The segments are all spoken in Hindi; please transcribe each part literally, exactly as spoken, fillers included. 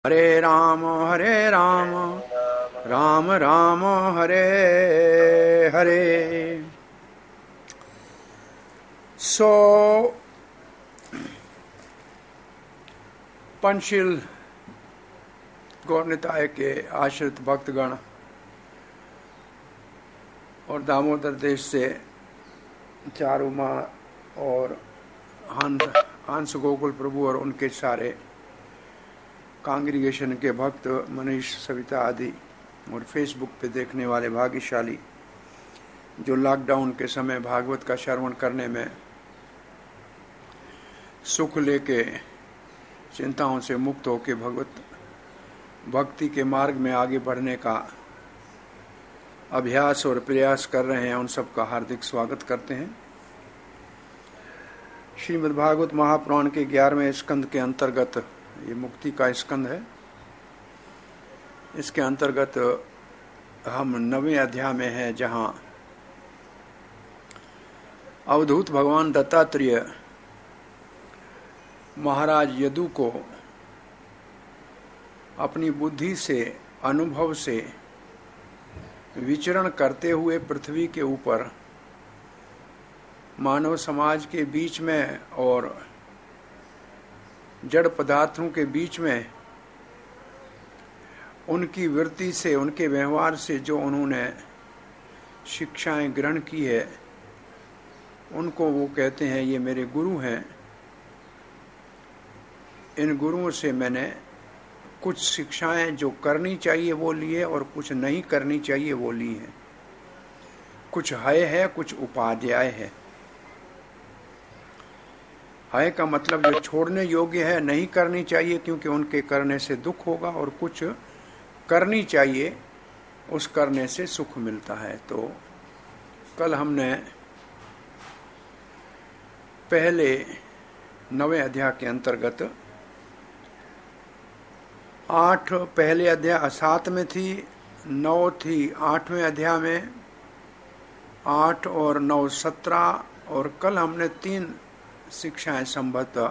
हरे राम हरे राम राम राम हरे हरे। सो पंचशील गौर निताय के आश्रित भक्तगण और दामोदर देश से चारुमा और हंस हंस गोकुल प्रभु और उनके सारे कांग्रीगेशन के भक्त, मनीष, सविता आदि और फेसबुक पे देखने वाले भाग्यशाली जो लॉकडाउन के समय भागवत का श्रवण करने में सुख लेके चिंताओं से मुक्त होकर भगवत भक्ति के मार्ग में आगे बढ़ने का अभ्यास और प्रयास कर रहे हैं, उन सबका हार्दिक स्वागत करते हैं। श्रीमद् भागवत महापुराण के ग्यारहवें स्कंद के अंतर्गत, ये मुक्ति का स्कंद है, इसके अंतर्गत हम नवें अध्याय में हैं, जहां अवधूत भगवान दत्तात्रेय महाराज यदु को अपनी बुद्धि से, अनुभव से विचरण करते हुए पृथ्वी के ऊपर मानव समाज के बीच में और जड़ पदार्थों के बीच में उनकी वृत्ति से, उनके व्यवहार से जो उन्होंने शिक्षाएं ग्रहण की है, उनको वो कहते हैं ये मेरे गुरु हैं। इन गुरुओं से मैंने कुछ शिक्षाएं जो करनी चाहिए वो लिए और कुछ नहीं करनी चाहिए वो ली हैं। कुछ हय है, कुछ उपाध्याय है। हय का मतलब जो छोड़ने योग्य है, नहीं करनी चाहिए क्योंकि उनके करने से दुख होगा, और कुछ करनी चाहिए, उस करने से सुख मिलता है। तो कल हमने पहले नवे अध्याय के अंतर्गत आठ, पहले अध्याय सात में थी, नौ थी आठवें अध्याय में, आठ और नौ सत्रह, और कल हमने तीन शिक्षाएं संभवतः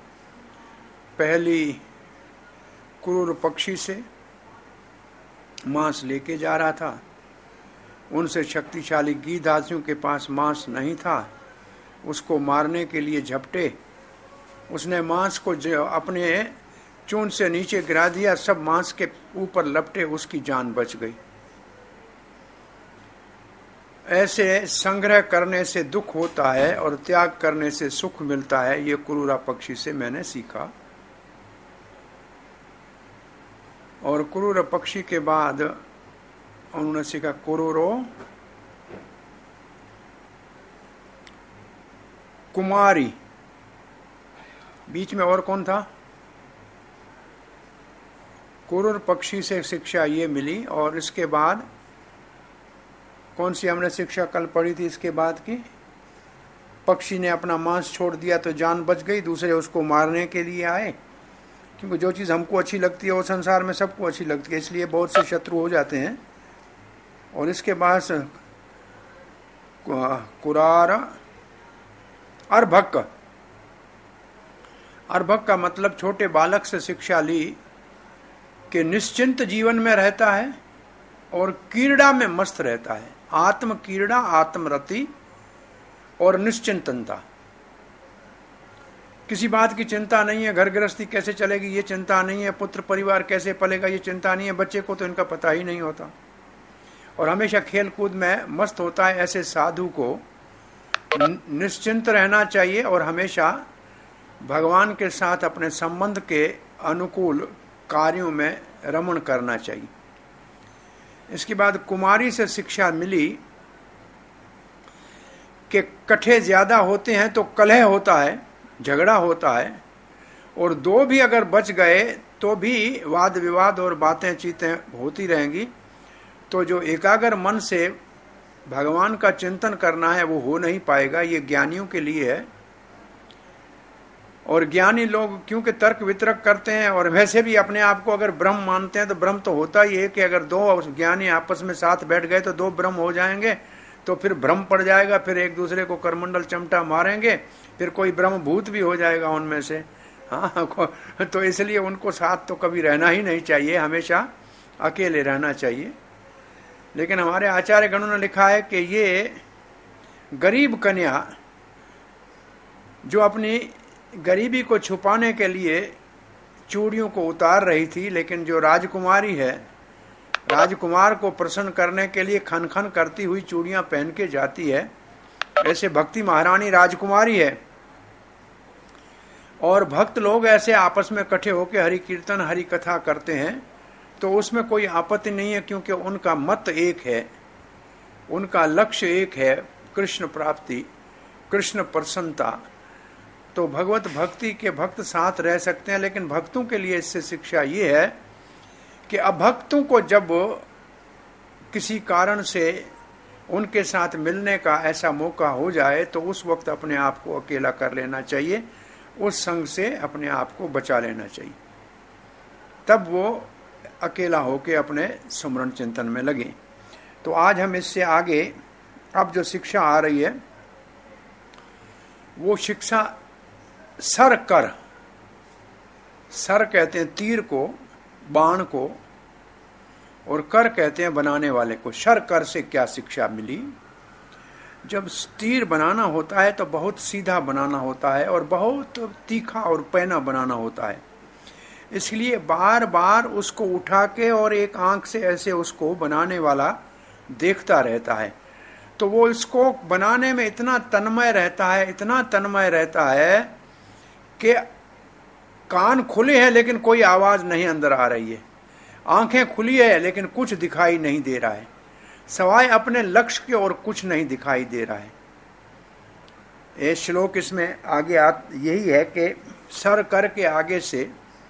पहली क्रूर पक्षी से मांस लेके जा रहा था, उनसे शक्तिशाली गीधासियों के पास मांस नहीं था, उसको मारने के लिए झपटे, उसने मांस को जो अपने चूंड से नीचे गिरा दिया, सब मांस के ऊपर लपटे, उसकी जान बच गई। ऐसे संग्रह करने से दुख होता है और त्याग करने से सुख मिलता है, ये क्रूरा पक्षी से मैंने सीखा। और क्रूर पक्षी के बाद उन्होंने सीखा क्रूरो कुमारी। बीच में और कौन था? क्रूर पक्षी से शिक्षा ये मिली। और इसके बाद कौन सी हमने शिक्षा कल पढ़ी थी? इसके बाद की, पक्षी ने अपना मांस छोड़ दिया तो जान बच गई, दूसरे उसको मारने के लिए आए, क्योंकि जो चीज़ हमको अच्छी लगती है वो संसार में सबको अच्छी लगती है, इसलिए बहुत से शत्रु हो जाते हैं। और इसके बाद कुरार अर्भक। अर्भक का मतलब छोटे बालक से शिक्षा ली कि निश्चिंत जीवन में रहता है और क्रीड़ा में मस्त रहता है। आत्म क्रीड़ा, आत्मरति और निश्चिंतनता। किसी बात की चिंता नहीं है, घर गृहस्थी कैसे चलेगी ये चिंता नहीं है, पुत्र परिवार कैसे पलेगा ये चिंता नहीं है, बच्चे को तो इनका पता ही नहीं होता, और हमेशा खेल कूद में मस्त होता है। ऐसे साधु को निश्चिंत रहना चाहिए और हमेशा भगवान के साथ अपने संबंध के अनुकूल कार्यों में रमण करना चाहिए। इसके बाद कुमारी से शिक्षा मिली कि कट्ठे ज्यादा होते हैं तो कलह होता है, झगड़ा होता है, और दो भी अगर बच गए तो भी वाद विवाद और बातें चीतें होती रहेंगी। तो जो एकाग्र मन से भगवान का चिंतन करना है वो हो नहीं पाएगा। ये ज्ञानियों के लिए है। और ज्ञानी लोग क्योंकि तर्क वितर्क करते हैं, और वैसे भी अपने आप को अगर ब्रह्म मानते हैं, तो ब्रह्म तो होता ही है कि अगर दो ज्ञानी आपस में साथ बैठ गए तो दो ब्रह्म हो जाएंगे, तो फिर भ्रम पड़ जाएगा, फिर एक दूसरे को करमंडल चमटा मारेंगे, फिर कोई ब्रह्म भूत भी हो जाएगा उनमें से। हाँ, तो इसलिए उनको साथ तो कभी रहना ही नहीं चाहिए, हमेशा अकेले रहना चाहिए। लेकिन हमारे आचार्य गणों ने लिखा है कि ये गरीब कन्या जो अपनी गरीबी को छुपाने के लिए चूड़ियों को उतार रही थी, लेकिन जो राजकुमारी है, राजकुमार को प्रसन्न करने के लिए खन खन करती हुई चूड़ियां पहन के जाती है, ऐसे भक्ति महारानी राजकुमारी है। और भक्त लोग ऐसे आपस में इकट्ठे होकर हरि कीर्तन हरि कथा करते हैं, तो उसमें कोई आपत्ति नहीं है, क्योंकि उनका मत एक है, उनका लक्ष्य एक है, कृष्ण प्राप्ति, कृष्ण प्रसन्नता। तो भगवत भक्ति के भक्त साथ रह सकते हैं। लेकिन भक्तों के लिए इससे शिक्षा ये है कि अभक्तों को जब किसी कारण से उनके साथ मिलने का ऐसा मौका हो जाए, तो उस वक्त अपने आप को अकेला कर लेना चाहिए, उस संग से अपने आप को बचा लेना चाहिए, तब वो अकेला होके अपने सुमरण चिंतन में लगे। तो आज हम इससे आगे अब जो शिक्षा आ रही है वो शिक्षा सर कर, सर कहते हैं तीर को, बाण को, और कर कहते हैं बनाने वाले को। सर कर से क्या शिक्षा मिली? जब तीर बनाना होता है तो बहुत सीधा बनाना होता है और बहुत तीखा और पैना बनाना होता है, इसलिए बार बार उसको उठा के और एक आंख से ऐसे उसको बनाने वाला देखता रहता है। तो वो इसको बनाने में इतना तन्मय रहता है, इतना तन्मय रहता है कि कान खुले हैं लेकिन कोई आवाज नहीं अंदर आ रही है, आंखें खुली है लेकिन कुछ दिखाई नहीं दे रहा है, सवाए अपने लक्ष्य के और कुछ नहीं दिखाई दे रहा है। ये श्लोक इसमें आगे आ यही है कि सर कर के आगे से,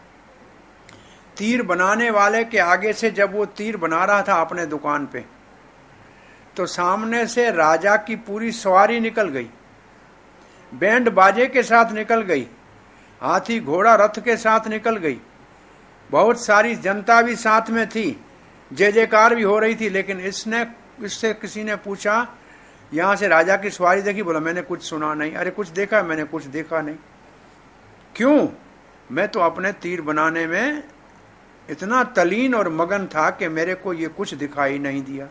तीर बनाने वाले के आगे से जब वो तीर बना रहा था अपने दुकान पे, तो सामने से राजा की पूरी सवारी निकल गई, बैंड बाजे के साथ निकल गई, हाथी घोड़ा रथ के साथ निकल गई, बहुत सारी जनता भी साथ में थी, जय जयकार भी हो रही थी। लेकिन इसने इससे किसी ने पूछा, यहां से राजा की सवारी देखी? बोला मैंने कुछ सुना नहीं। अरे कुछ देखा? मैंने कुछ देखा नहीं। क्यों? मैं तो अपने तीर बनाने में इतना तलीन और मगन था कि मेरे को ये कुछ दिखाई नहीं दिया।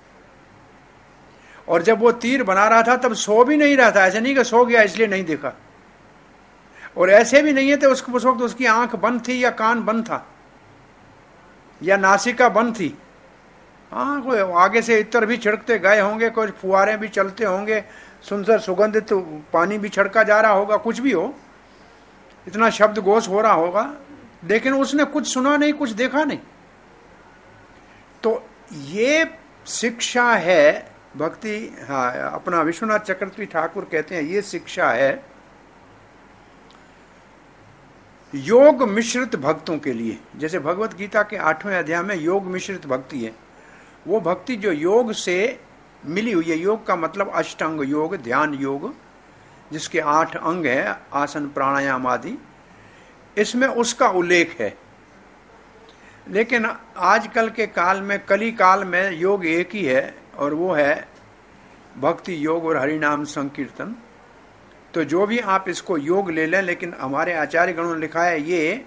और जब वो तीर बना रहा था तब सो भी नहीं रहा था, ऐसे नहीं कि सो गया इसलिए नहीं देखा, और ऐसे भी नहीं है तो उसको उस वक्त उसकी आंख बंद थी या कान बंद था या नासिका बंद थी। हाँ, कोई आगे से इत्र भी छिड़कते गए होंगे, कुछ फुहारे भी चलते होंगे, सुंदर सुगंधित तो पानी भी छिड़का जा रहा होगा, कुछ भी हो, इतना शब्द घोष हो रहा होगा, लेकिन उसने कुछ सुना नहीं, कुछ देखा नहीं। तो ये शिक्षा है भक्ति। हाँ, अपना विश्वनाथ चक्रवर्ती ठाकुर कहते हैं ये शिक्षा है योग मिश्रित भक्तों के लिए। जैसे भगवत गीता के आठवें अध्याय में योग मिश्रित भक्ति है, वो भक्ति जो योग से मिली हुई है। योग का मतलब अष्टांग योग, ध्यान योग, जिसके आठ अंग है, आसन प्राणायाम आदि, इसमें उसका उल्लेख है। लेकिन आजकल के काल में, कली काल में, योग एक ही है और वो है भक्ति योग और हरिनाम संकीर्तन। तो जो भी आप इसको योग ले लें, लेकिन हमारे आचार्य गणों ने लिखा है ये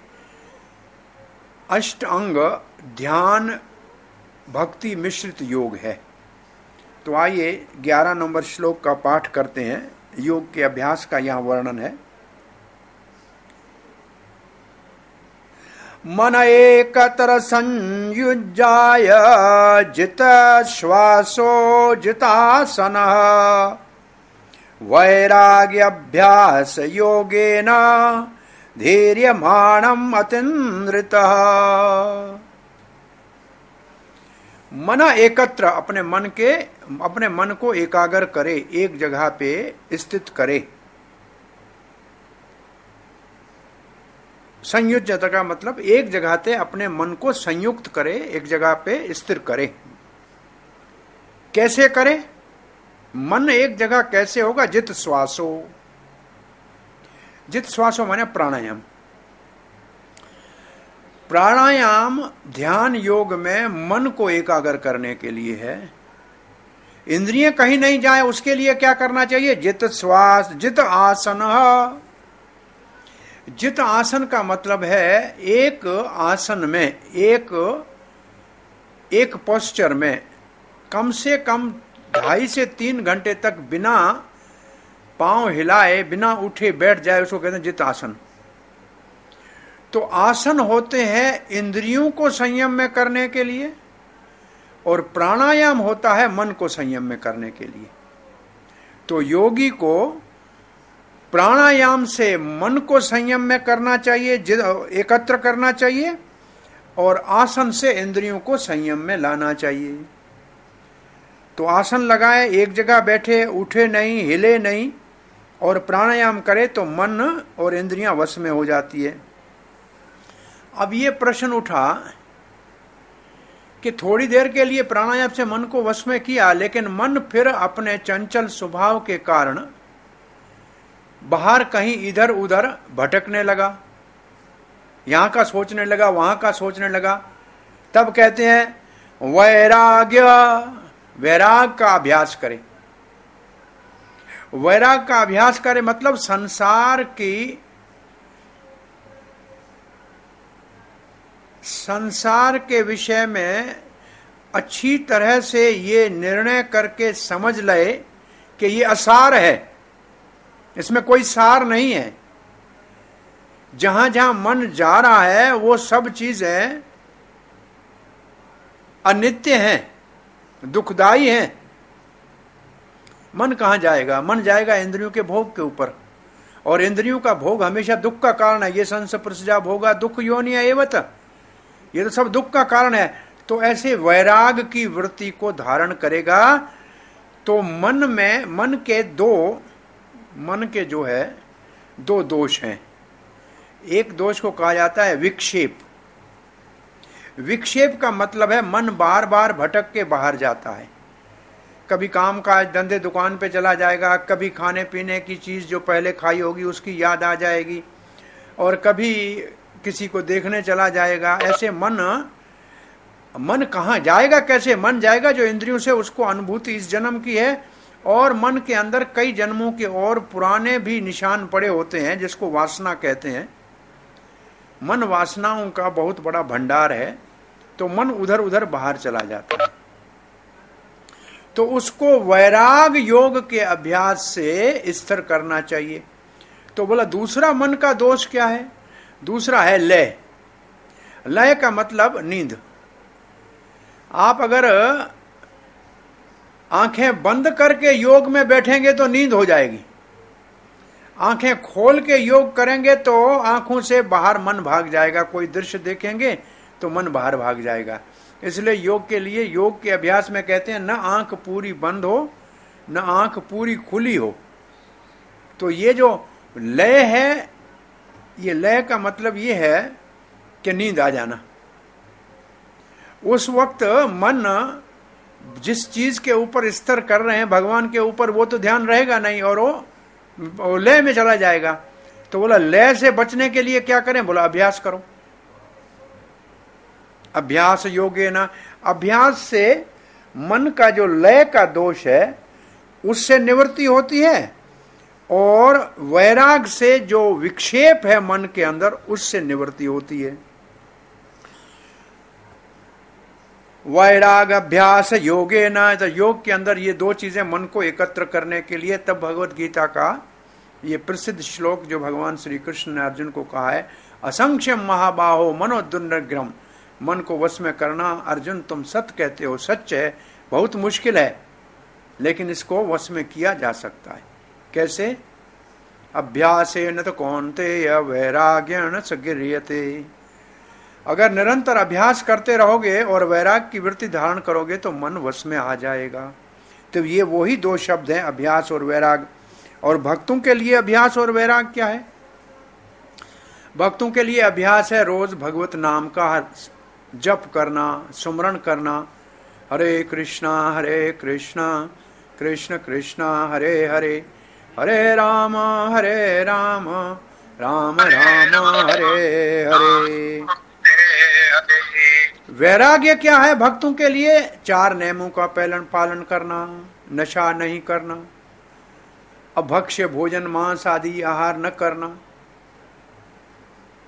अष्टांग ध्यान भक्ति मिश्रित योग है। तो आइए ग्यारह नंबर श्लोक का पाठ करते हैं। योग के अभ्यास का यहाँ वर्णन है। मन एकत्र संयुज्याय जित श्वासो जितासन वैराग्याभ्यास योगेन धैर्यमाणम् अतिन्द्रितः। मन एकत्र, अपने मन के अपने मन को एकाग्र करे, एक जगह पे स्थित करे। संयुज्यता का मतलब एक जगह पे अपने मन को संयुक्त करे, एक जगह पे स्थिर करे। कैसे करे? मन एक जगह कैसे होगा? जित श्वासो, जित श्वासो माने प्राणायाम। प्राणायाम ध्यान योग में मन को एकाग्र करने के लिए है। इंद्रिय कहीं नहीं जाए उसके लिए क्या करना चाहिए? जित श्वास जित आसन। जित आसन का मतलब है एक आसन में, एक एक पोस्चर में कम से कम ढाई से तीन घंटे तक बिना पांव हिलाए, बिना उठे बैठ जाए, उसको कहते हैं जित आसन। तो आसन होते हैं इंद्रियों को संयम में करने के लिए, और प्राणायाम होता है मन को संयम में करने के लिए। तो योगी को प्राणायाम से मन को संयम में करना चाहिए, एकत्र करना चाहिए, और आसन से इंद्रियों को संयम में लाना चाहिए। तो आसन लगाए, एक जगह बैठे, उठे नहीं, हिले नहीं, और प्राणायाम करे तो मन और इंद्रियां वश में हो जाती है। अब ये प्रश्न उठा कि थोड़ी देर के लिए प्राणायाम से मन को वश में किया, लेकिन मन फिर अपने चंचल स्वभाव के कारण बाहर कहीं इधर उधर भटकने लगा, यहां का सोचने लगा, वहां का सोचने लगा। तब कहते हैं वैराग्य, वैराग का अभ्यास करे। वैराग का अभ्यास करे मतलब संसार की संसार के विषय में अच्छी तरह से ये निर्णय करके समझ ले कि ये असार है, इसमें कोई सार नहीं है। जहां जहां मन जा रहा है वो सब चीजें अनित्य हैं, दुखदाई हैं। मन कहां जाएगा? मन जाएगा इंद्रियों के भोग के ऊपर, और इंद्रियों का भोग हमेशा दुख का कारण है। ये संस प्रसजा भोगा दुख योनिया एवत, ये तो सब दुख का कारण है। तो ऐसे वैराग की वृत्ति को धारण करेगा तो मन में, मन के दो, मन के जो है दो दोष हैं। एक दोष को कहा जाता है विक्षेप। विक्षेप का मतलब है मन बार बार भटक के बाहर जाता है। कभी काम काज धंधे दुकान पे चला जाएगा, कभी खाने पीने की चीज जो पहले खाई होगी उसकी याद आ जाएगी, और कभी किसी को देखने चला जाएगा। ऐसे मन मन कहाँ जाएगा? कैसे मन जाएगा? जो इंद्रियों से उसको अनुभूति इस जन्म की है, और मन के अंदर कई जन्मों के और पुराने भी निशान पड़े होते हैं जिसको वासना कहते हैं। मन वासनाओं का बहुत बड़ा भंडार है, तो मन उधर उधर बाहर चला जाता है। तो उसको वैराग योग के अभ्यास से स्थिर करना चाहिए। तो बोला दूसरा मन का दोष क्या है? दूसरा है लय। लय का मतलब नींद। आप अगर आंखें बंद करके योग में बैठेंगे तो नींद हो जाएगी, आंखें खोल के योग करेंगे तो आंखों से बाहर मन भाग जाएगा। कोई दृश्य देखेंगे तो मन बाहर भाग जाएगा। इसलिए योग के लिए, योग के अभ्यास में कहते हैं न आंख पूरी बंद हो न आंख पूरी खुली हो। तो ये जो लय है, ये लय का मतलब ये है कि नींद आ जाना। उस वक्त मन जिस चीज के ऊपर स्थिर कर रहे हैं, भगवान के ऊपर, वो तो ध्यान रहेगा नहीं, और वो लय में चला जाएगा। तो बोला लय से बचने के लिए क्या करें? बोला अभ्यास करो। अभ्यास योगे ना, अभ्यास से मन का जो लय का दोष है उससे निवृत्ति होती है, और वैराग से जो विक्षेप है मन के अंदर उससे निवृत्ति होती है। वैराग अभ्यास योगे ना, तो योग के अंदर ये दो चीजें मन को एकत्र करने के लिए, तब भगवत गीता का ये प्रसिद्ध श्लोक जो भगवान श्री कृष्ण ने अर्जुन को कहा है, असंख्यम महाबाहो मनोदुर्निग्रहम, मन को वश में करना। अर्जुन तुम सत्य कहते हो, सच है, बहुत मुश्किल है, लेकिन इसको वश में किया जा सकता है। कैसे? अभ्यासेन तो कौन्तेय वैराग्येण स गृह्यते। अगर निरंतर अभ्यास करते रहोगे और वैराग की वृत्ति धारण करोगे तो मन वश में आ जाएगा। तो ये वही दो शब्द हैं, अभ्यास और वैराग। और भक्तों के लिए अभ्यास और वैराग क्या है? भक्तों के लिए अभ्यास है रोज भगवत नाम का जप करना, सुमरण करना। हरे कृष्णा हरे कृष्णा कृष्ण कृष्णा हरे हरे, हरे राम हरे राम राम राम हरे हरे। वैराग्य क्या है भक्तों के लिए? चार नियमों का पालन पालन करना, नशा नहीं करना, अभक्ष्य भोजन मांस आदि आहार न करना,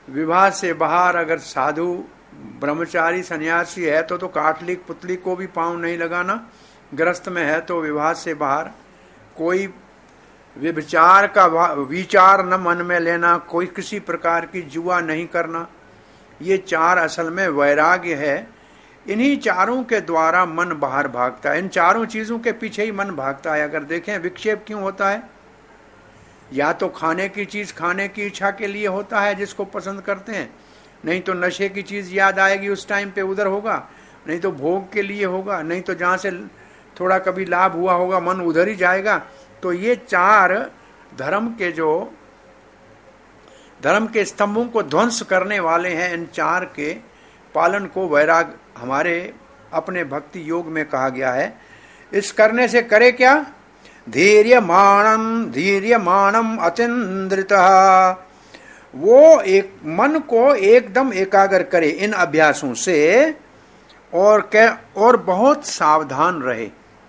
विवाह से बाहर अगर साधु ब्रह्मचारी सन्यासी है तो तो काटलिक पुतली को भी पांव नहीं लगाना, ग्रस्त में है तो विवाह से बाहर, कोई विचार का विचार न मन में लेना, कोई किसी प्रकार की जुआ नहीं करना, ये चार असल में वैराग्य है। इन्हीं चारों के द्वारा मन बाहर भागता है, इन चारों चीजों के पीछे ही मन भागता है। अगर देखें विक्षेप क्यों होता है, या तो खाने की चीज खाने की इच्छा के लिए होता है जिसको पसंद करते हैं, नहीं तो नशे की चीज याद आएगी उस टाइम पे उधर होगा, नहीं तो भोग के लिए होगा, नहीं तो जहां से थोड़ा कभी लाभ हुआ होगा मन उधर ही जाएगा। तो ये चार धर्म के जो धर्म के स्तंभों को ध्वंस करने वाले हैं, इन चार के पालन को वैराग हमारे अपने भक्ति योग में कहा गया है। इस करने से करे क्या, धैर्यमाणम धैर्यमाणम अचिंद्रितः, वो एक मन को एकदम एकाग्र करे इन अभ्यासों से, और क्या, और बहुत सावधान रहे,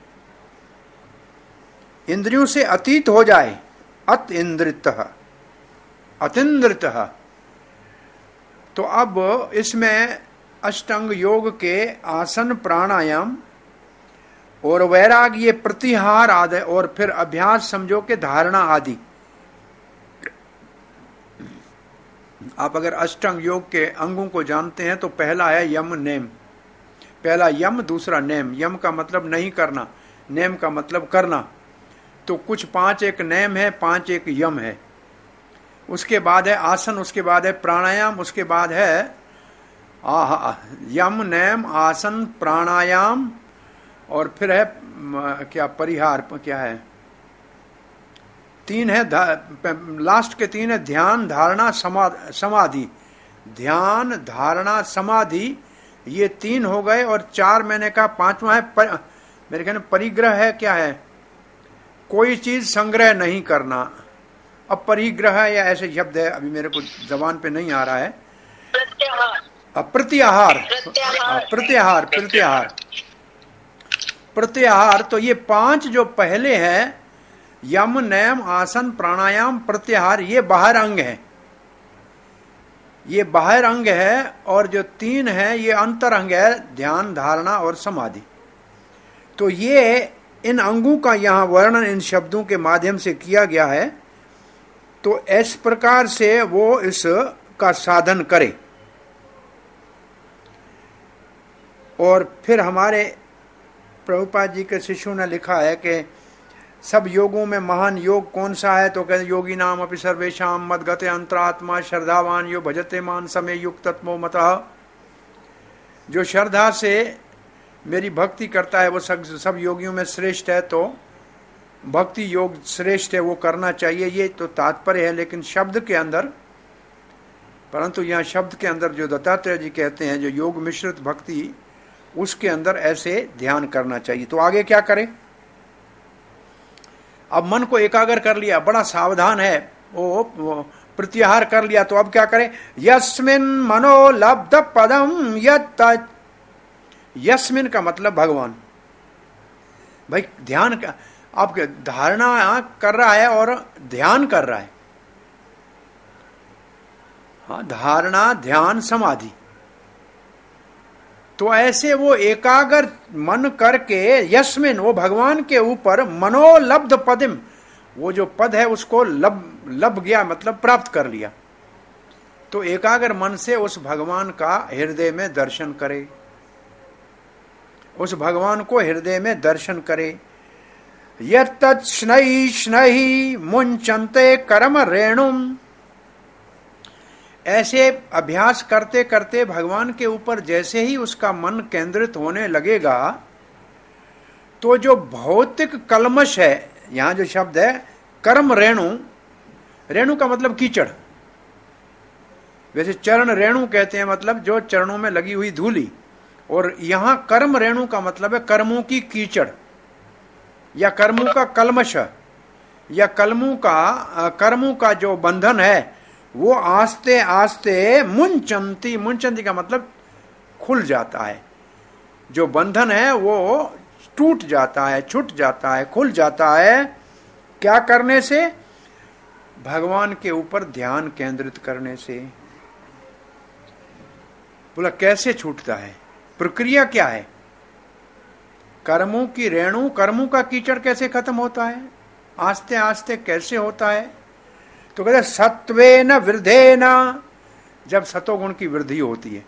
इंद्रियों से अतीत हो जाए, अत इंद्रितः अतिंद्रितः। तो अब इसमें अष्टांग योग के आसन प्राणायाम और वैराग्य प्रतिहार आदि, और फिर अभ्यास समझो के धारणा आदि। आप अगर अष्टांग योग के अंगों को जानते हैं तो पहला है यम नेम, पहला यम दूसरा नेम। यम का मतलब नहीं करना, नेम का मतलब करना। तो कुछ पांच एक नेम है, पांच एक यम है। उसके बाद है आसन, उसके बाद है प्राणायाम, उसके बाद है आह यम नेम आसन प्राणायाम, और फिर है क्या परिहार, क्या है तीन है, लास्ट के तीन है ध्यान धारणा समाधि। ध्यान धारणा समाधि ये तीन हो गए, और चार मैंने कहा पांचवा है पर, मेरे ख्याल में परिग्रह है, क्या है कोई चीज संग्रह नहीं करना। अब परिग्रह या ऐसे शब्द है, अभी मेरे को जबान पे नहीं आ रहा है। प्रत्याहार प्रत्याहार प्रत्याहार प्रत्याहार। तो ये पांच जो पहले है यम नयम आसन प्राणायाम प्रत्याहार, ये बाहर अंग है, ये बाहर अंग है। और जो तीन है ये अंतर अंग है, ध्यान धारणा और समाधि। तो ये इन अंगों का यहाँ वर्णन इन शब्दों के माध्यम से किया गया है। तो इस प्रकार से वो इस का साधन करे। और फिर हमारे प्रभुपाद जी के शिष्यों ने लिखा है कि सब योगों में महान योग कौन सा है, तो कहते योगी नाम अपि सर्वेशाम मद्गते अंतरात्मा श्रद्धावान यो भजते मान समय युक्त तत्मो मतः। जो श्रद्धा से मेरी भक्ति करता है वो सब सब योगियों में श्रेष्ठ है। तो भक्ति योग श्रेष्ठ है, वो करना चाहिए, ये तो तात्पर्य है। लेकिन शब्द के अंदर, परंतु यहाँ शब्द के अंदर जो दत्तात्रेय जी कहते हैं जो योग मिश्रित भक्ति, उसके अंदर ऐसे ध्यान करना चाहिए। तो आगे क्या करें, अब मन को एकाग्र कर लिया, बड़ा सावधान है, वो, वो प्रत्याहार कर लिया, तो अब क्या करें, यस्मिन मनो लब्ध पदम यत्। यस्मिन का मतलब भगवान। भाई ध्यान का, आप धारणा कर रहा है और ध्यान कर रहा है, हाँ धारणा ध्यान समाधि। तो ऐसे वो एकाग्र मन करके यस्मिन, वो भगवान के ऊपर मनोलब्ध पदिम, वो जो पद है उसको लब लब गया, मतलब प्राप्त कर लिया। तो एकाग्र मन से उस भगवान का हृदय में दर्शन करे, उस भगवान को हृदय में दर्शन करे। यत्तत् स्नैः स्नैः मुञ्चन्ते कर्म रेणुम। ऐसे अभ्यास करते करते भगवान के ऊपर जैसे ही उसका मन केंद्रित होने लगेगा, तो जो भौतिक कलमश है, यहां जो शब्द है कर्म रेणु, रेणु का मतलब कीचड़, वैसे चरण रेणु कहते हैं, मतलब जो चरणों में लगी हुई धूली, और यहां कर्म रेणु का मतलब है कर्मों की कीचड़ या कर्मों का कलमश, या कर्मों का कर्मों का जो बंधन है वो आस्ते आस्ते मुंचंती, मुंचंती का मतलब खुल जाता है। जो बंधन है वो टूट जाता है, छूट जाता है, खुल जाता है। क्या करने से, भगवान के ऊपर ध्यान केंद्रित करने से। बोला कैसे छूटता है, प्रक्रिया क्या है, कर्मों की रेणु, कर्मों का कीचड़ कैसे खत्म होता है, आस्ते आस्ते कैसे होता है। तो कहते सत्वे न वृद्धे न, जब सतोगुण की वृद्धि होती है,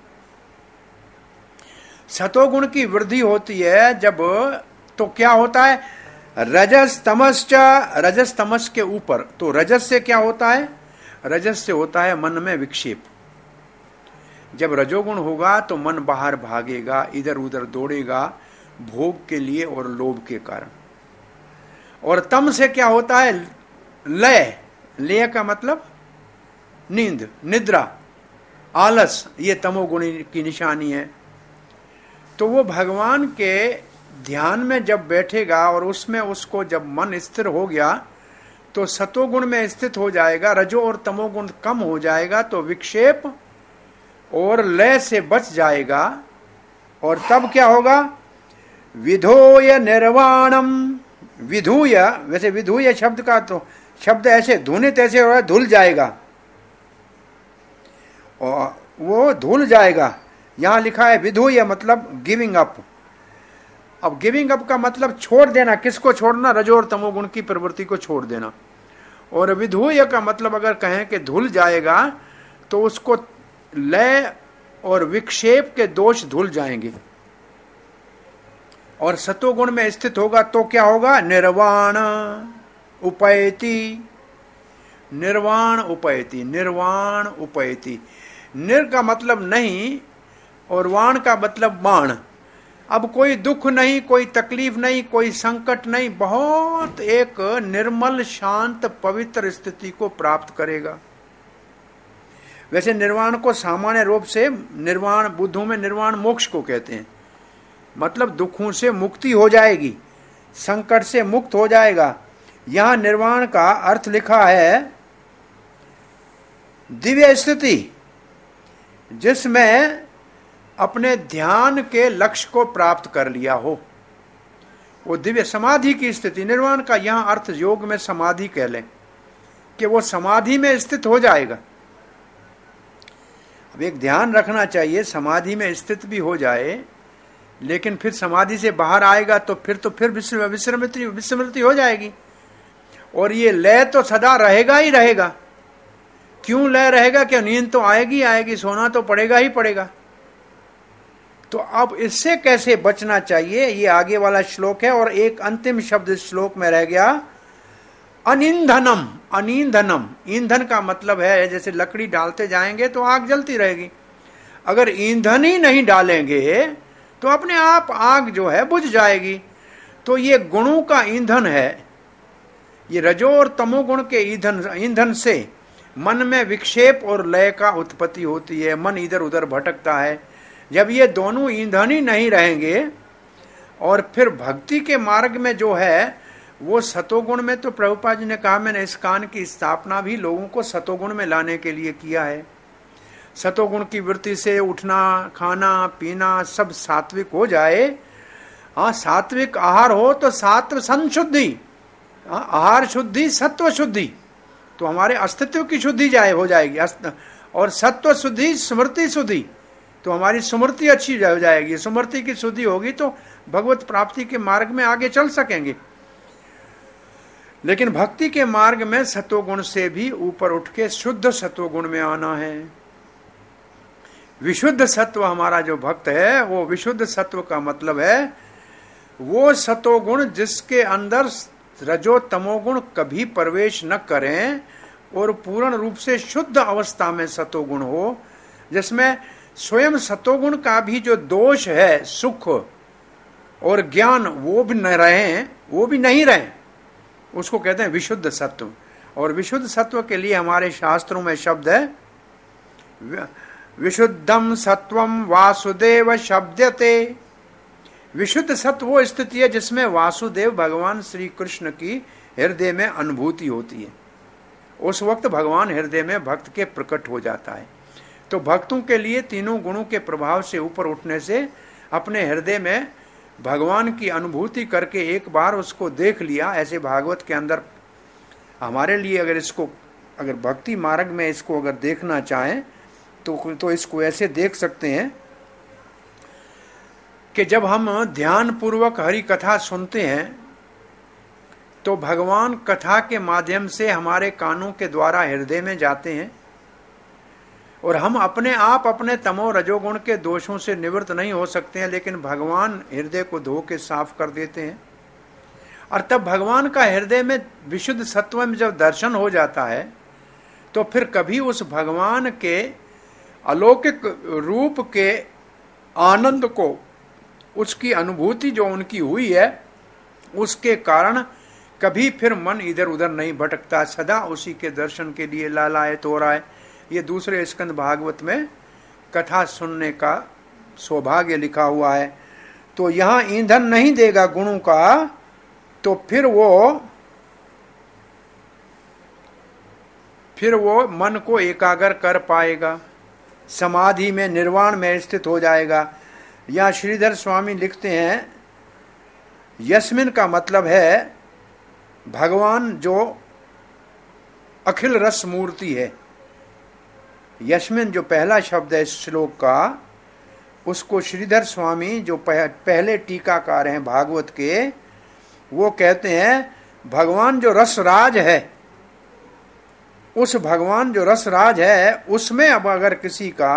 सतोगुण की वृद्धि होती है जब, तो क्या होता है, रजस तमस च, रजस तमस के ऊपर, तो रजस से क्या होता है, रजस से होता है मन में विक्षेप। जब रजोगुण होगा तो मन बाहर भागेगा, इधर उधर दौड़ेगा भोग के लिए और लोभ के कारण। और तम से क्या होता है, लय, लय का मतलब नींद, निद्रा, आलस, ये तमोगुण की निशानी है। तो वो भगवान के ध्यान में जब बैठेगा और उसमें उसको जब मन स्थिर हो गया तो सतोगुण में स्थित हो जाएगा, रजो और तमोगुण कम हो जाएगा, तो विक्षेप और लय से बच जाएगा। और तब क्या होगा, विधोय निर्वाणम, विधूय, वैसे विधूय शब्द का तो शब्द ऐसे धुनित ऐसे हो रहा है, धुल जाएगा, और वो धुल जाएगा। यहां लिखा है विधूय मतलब गिविंग अप। अब गिविंग अप का मतलब छोड़ देना, किसको छोड़ना, रजो और तमोगुण की प्रवृत्ति को छोड़ देना। और विधूय का मतलब अगर कहें कि धुल जाएगा तो उसको लय और विक्षेप के दोष धुल जाएंगे। और सतोगुण में स्थित होगा तो क्या होगा, निर्वाण उपैति, निर्वाण उपैति, निर्वाण उपैति। निर का मतलब नहीं और वाण का मतलब बाण। अब कोई दुख नहीं, कोई तकलीफ नहीं, कोई संकट नहीं, बहुत एक निर्मल शांत पवित्र स्थिति को प्राप्त करेगा। वैसे निर्वाण को सामान्य रूप से निर्वाण, बुद्धों में निर्वाण मोक्ष को कहते हैं, मतलब दुखों से मुक्ति हो जाएगी, संकट से मुक्त हो जाएगा। यहां निर्वाण का अर्थ लिखा है दिव्य स्थिति, जिसमें अपने ध्यान के लक्ष्य को प्राप्त कर लिया हो, वो दिव्य समाधि की स्थिति। निर्वाण का यहां अर्थ योग में समाधि कह लें कि वो समाधि में स्थित हो जाएगा। अब एक ध्यान रखना चाहिए, समाधि में स्थित भी हो जाए लेकिन फिर समाधि से बाहर आएगा तो फिर तो फिर विस्मृति विस्मृति हो जाएगी। और ये लय तो सदा रहेगा ही रहेगा। क्यों लय रहेगा, कि नींद तो आएगी आएगी, सोना तो पड़ेगा ही पड़ेगा। तो अब इससे कैसे बचना चाहिए, ये आगे वाला श्लोक है। और एक अंतिम शब्द इस श्लोक में रह गया, अनिंधनम। अनिंधनम, ईंधन का मतलब है जैसे लकड़ी डालते जाएंगे तो आग जलती रहेगी। अगर ईंधन ही नहीं डालेंगे तो अपने आप आग जो है बुझ जाएगी। तो ये गुणों का ईंधन है। ये रजो और तमोगुण के ईंधन ईंधन से मन में विक्षेप और लय का उत्पत्ति होती है, मन इधर उधर भटकता है। जब ये दोनों ईंधन ही नहीं रहेंगे और फिर भक्ति के मार्ग में जो है वो सतोगुण में, तो प्रभुपाद जी ने कहा, मैंने इस कान की स्थापना भी लोगों को सतोगुण में लाने के लिए किया है। सतोगुण की वृत्ति से उठना, खाना पीना सब सात्विक हो जाए। हाँ, सात्विक आहार हो तो सात्व संशुद्धि, आहार शुद्धि, सत्व शुद्धि, तो हमारे अस्तित्व की शुद्धि जाए हो जाएगी। और सत्व शुद्धि स्मृति शुद्धि, तो हमारी स्मृति अच्छी हो जाएगी। स्मृति की शुद्धि होगी तो भगवत प्राप्ति के मार्ग में आगे चल सकेंगे। लेकिन भक्ति के मार्ग में सतोगुण से भी ऊपर उठ के शुद्ध सतोगुण में आना है। विशुद्ध सत्व हमारा जो भक्त है, वो विशुद्ध सत्व का मतलब है वो सतोगुण जिसके अंदर रजो तमोगुण कभी प्रवेश न करें और पूर्ण रूप से शुद्ध अवस्था में सतोगुण हो, जिसमें स्वयं सतोगुण का भी जो दोष है, सुख और ज्ञान, वो भी न रहे, वो भी नहीं रहे, उसको कहते हैं विशुद्ध सत्व। और विशुद्ध सत्व के लिए हमारे शास्त्रों में शब्द है विशुद्धम सत्वम वासुदेव शब्दते। विशुद्ध सत्व वो स्थिति है जिसमें वासुदेव भगवान श्री कृष्ण की हृदय में अनुभूति होती है। उस वक्त भगवान हृदय में भक्त के प्रकट हो जाता है। तो भक्तों के लिए तीनों गुणों के प्रभाव से ऊपर उठने से अपने हृदय में भगवान की अनुभूति करके एक बार उसको देख लिया, ऐसे भागवत के अंदर हमारे लिए अगर इसको, अगर भक्ति मार्ग में इसको अगर देखना चाहें तो तो इसको ऐसे देख सकते हैं कि जब हम ध्यान पूर्वक हरि कथा सुनते हैं तो भगवान कथा के माध्यम से हमारे कानों के द्वारा हृदय में जाते हैं और हम अपने आप अपने तमो रजोगुण के दोषों से निवृत्त नहीं हो सकते हैं, लेकिन भगवान हृदय को धो के साफ कर देते हैं। और तब भगवान का हृदय में विशुद्ध सत्व में जब दर्शन हो जाता है तो फिर कभी उस भगवान के अलौकिक रूप के आनंद को, उसकी अनुभूति जो उनकी हुई है, उसके कारण कभी फिर मन इधर उधर नहीं भटकता, सदा उसी के दर्शन के लिए लालायत हो रहा है। ये दूसरे स्कंद भागवत में कथा सुनने का सौभाग्य लिखा हुआ है। तो यहां ईंधन नहीं देगा गुणों का तो फिर वो फिर वो मन को एकाग्र कर पाएगा, समाधि में निर्वाण में स्थित हो जाएगा। यहां श्रीधर स्वामी लिखते हैं यस्मिन का मतलब है भगवान जो अखिल रस मूर्ति है। यस्मिन जो पहला शब्द है इस श्लोक का, उसको श्रीधर स्वामी जो पहले टीकाकार हैं भागवत के, वो कहते हैं भगवान जो रसराज है, उस भगवान जो रसराज है उसमें अब अगर किसी का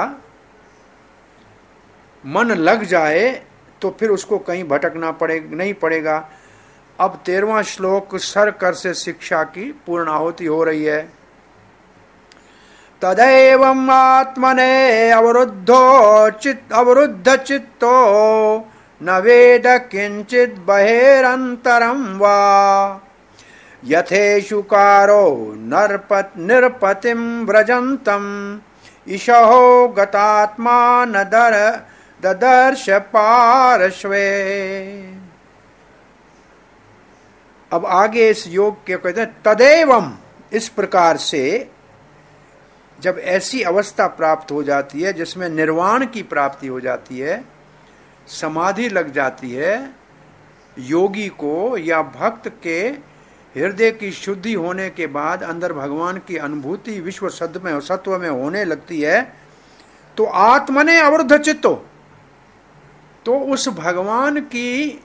मन लग जाए तो फिर उसको कहीं भटकना पड़े नहीं पड़ेगा। अब तेरहवां श्लोक सर कर से शिक्षा की पूर्णाहुति हो रही है। तदैवं आत्मने अवरुद्धो चित्त अवरुद्ध चित्तो न वेद किंचित बहिरंतरं वा यथेशुकारो नरपत निरपतिं व्रजन्तम ईशहो गतात्मा न दर ददर्श पार्श्वे। अब आगे इस योग के कहते हैं तदेवम, इस प्रकार से जब ऐसी अवस्था प्राप्त हो जाती है जिसमें निर्वाण की प्राप्ति हो जाती है, समाधि लग जाती है, योगी को या भक्त के हृदय की शुद्धि होने के बाद अंदर भगवान की अनुभूति विश्व सत्व में सत्व में होने लगती है, तो आत्मने अवरुद्ध चित्तो, तो उस भगवान की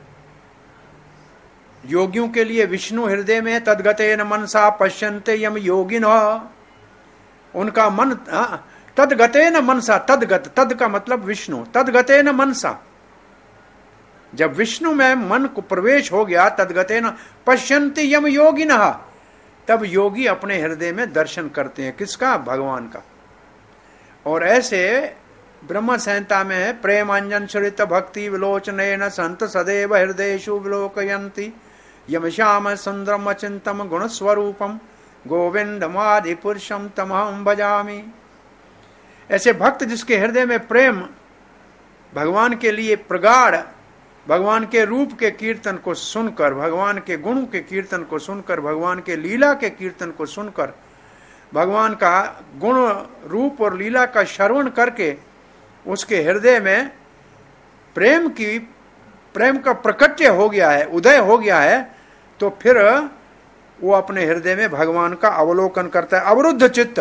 योगियों के लिए विष्णु हृदय में तद्गते न मनसा पश्यन्ते यम योगिनः, उनका मन तद्गते न मनसा, तद्गत, तद का मतलब विष्णु, तद्गते न मनसा, जब विष्णु में मन को प्रवेश हो गया, तद्गते न पश्यन्ति यम योगिनः, तब योगी अपने हृदय में दर्शन करते हैं किसका, भगवान का। और ऐसे ब्रह्म संहिता में है प्रेमांजन सुरित भक्ति विलोचनेन संत सदैव हृदयेषु विलोकयन्ति यम श्याम सुंदरम अचिंतम गुण स्वरूपम गोविंदमादि पुरुषम तमहं भजामि। ऐसे भक्त जिसके हृदय में प्रेम भगवान के लिए प्रगाढ़, भगवान के रूप के कीर्तन को सुनकर, भगवान के गुण के कीर्तन को सुनकर, भगवान के लीला के कीर्तन को सुनकर, भगवान का गुण रूप और लीला का श्रवण करके उसके हृदय में प्रेम की प्रेम का प्रकट्य हो गया है, उदय हो गया है, तो फिर वो अपने हृदय में भगवान का अवलोकन करता है। अवरुद्ध चित्त,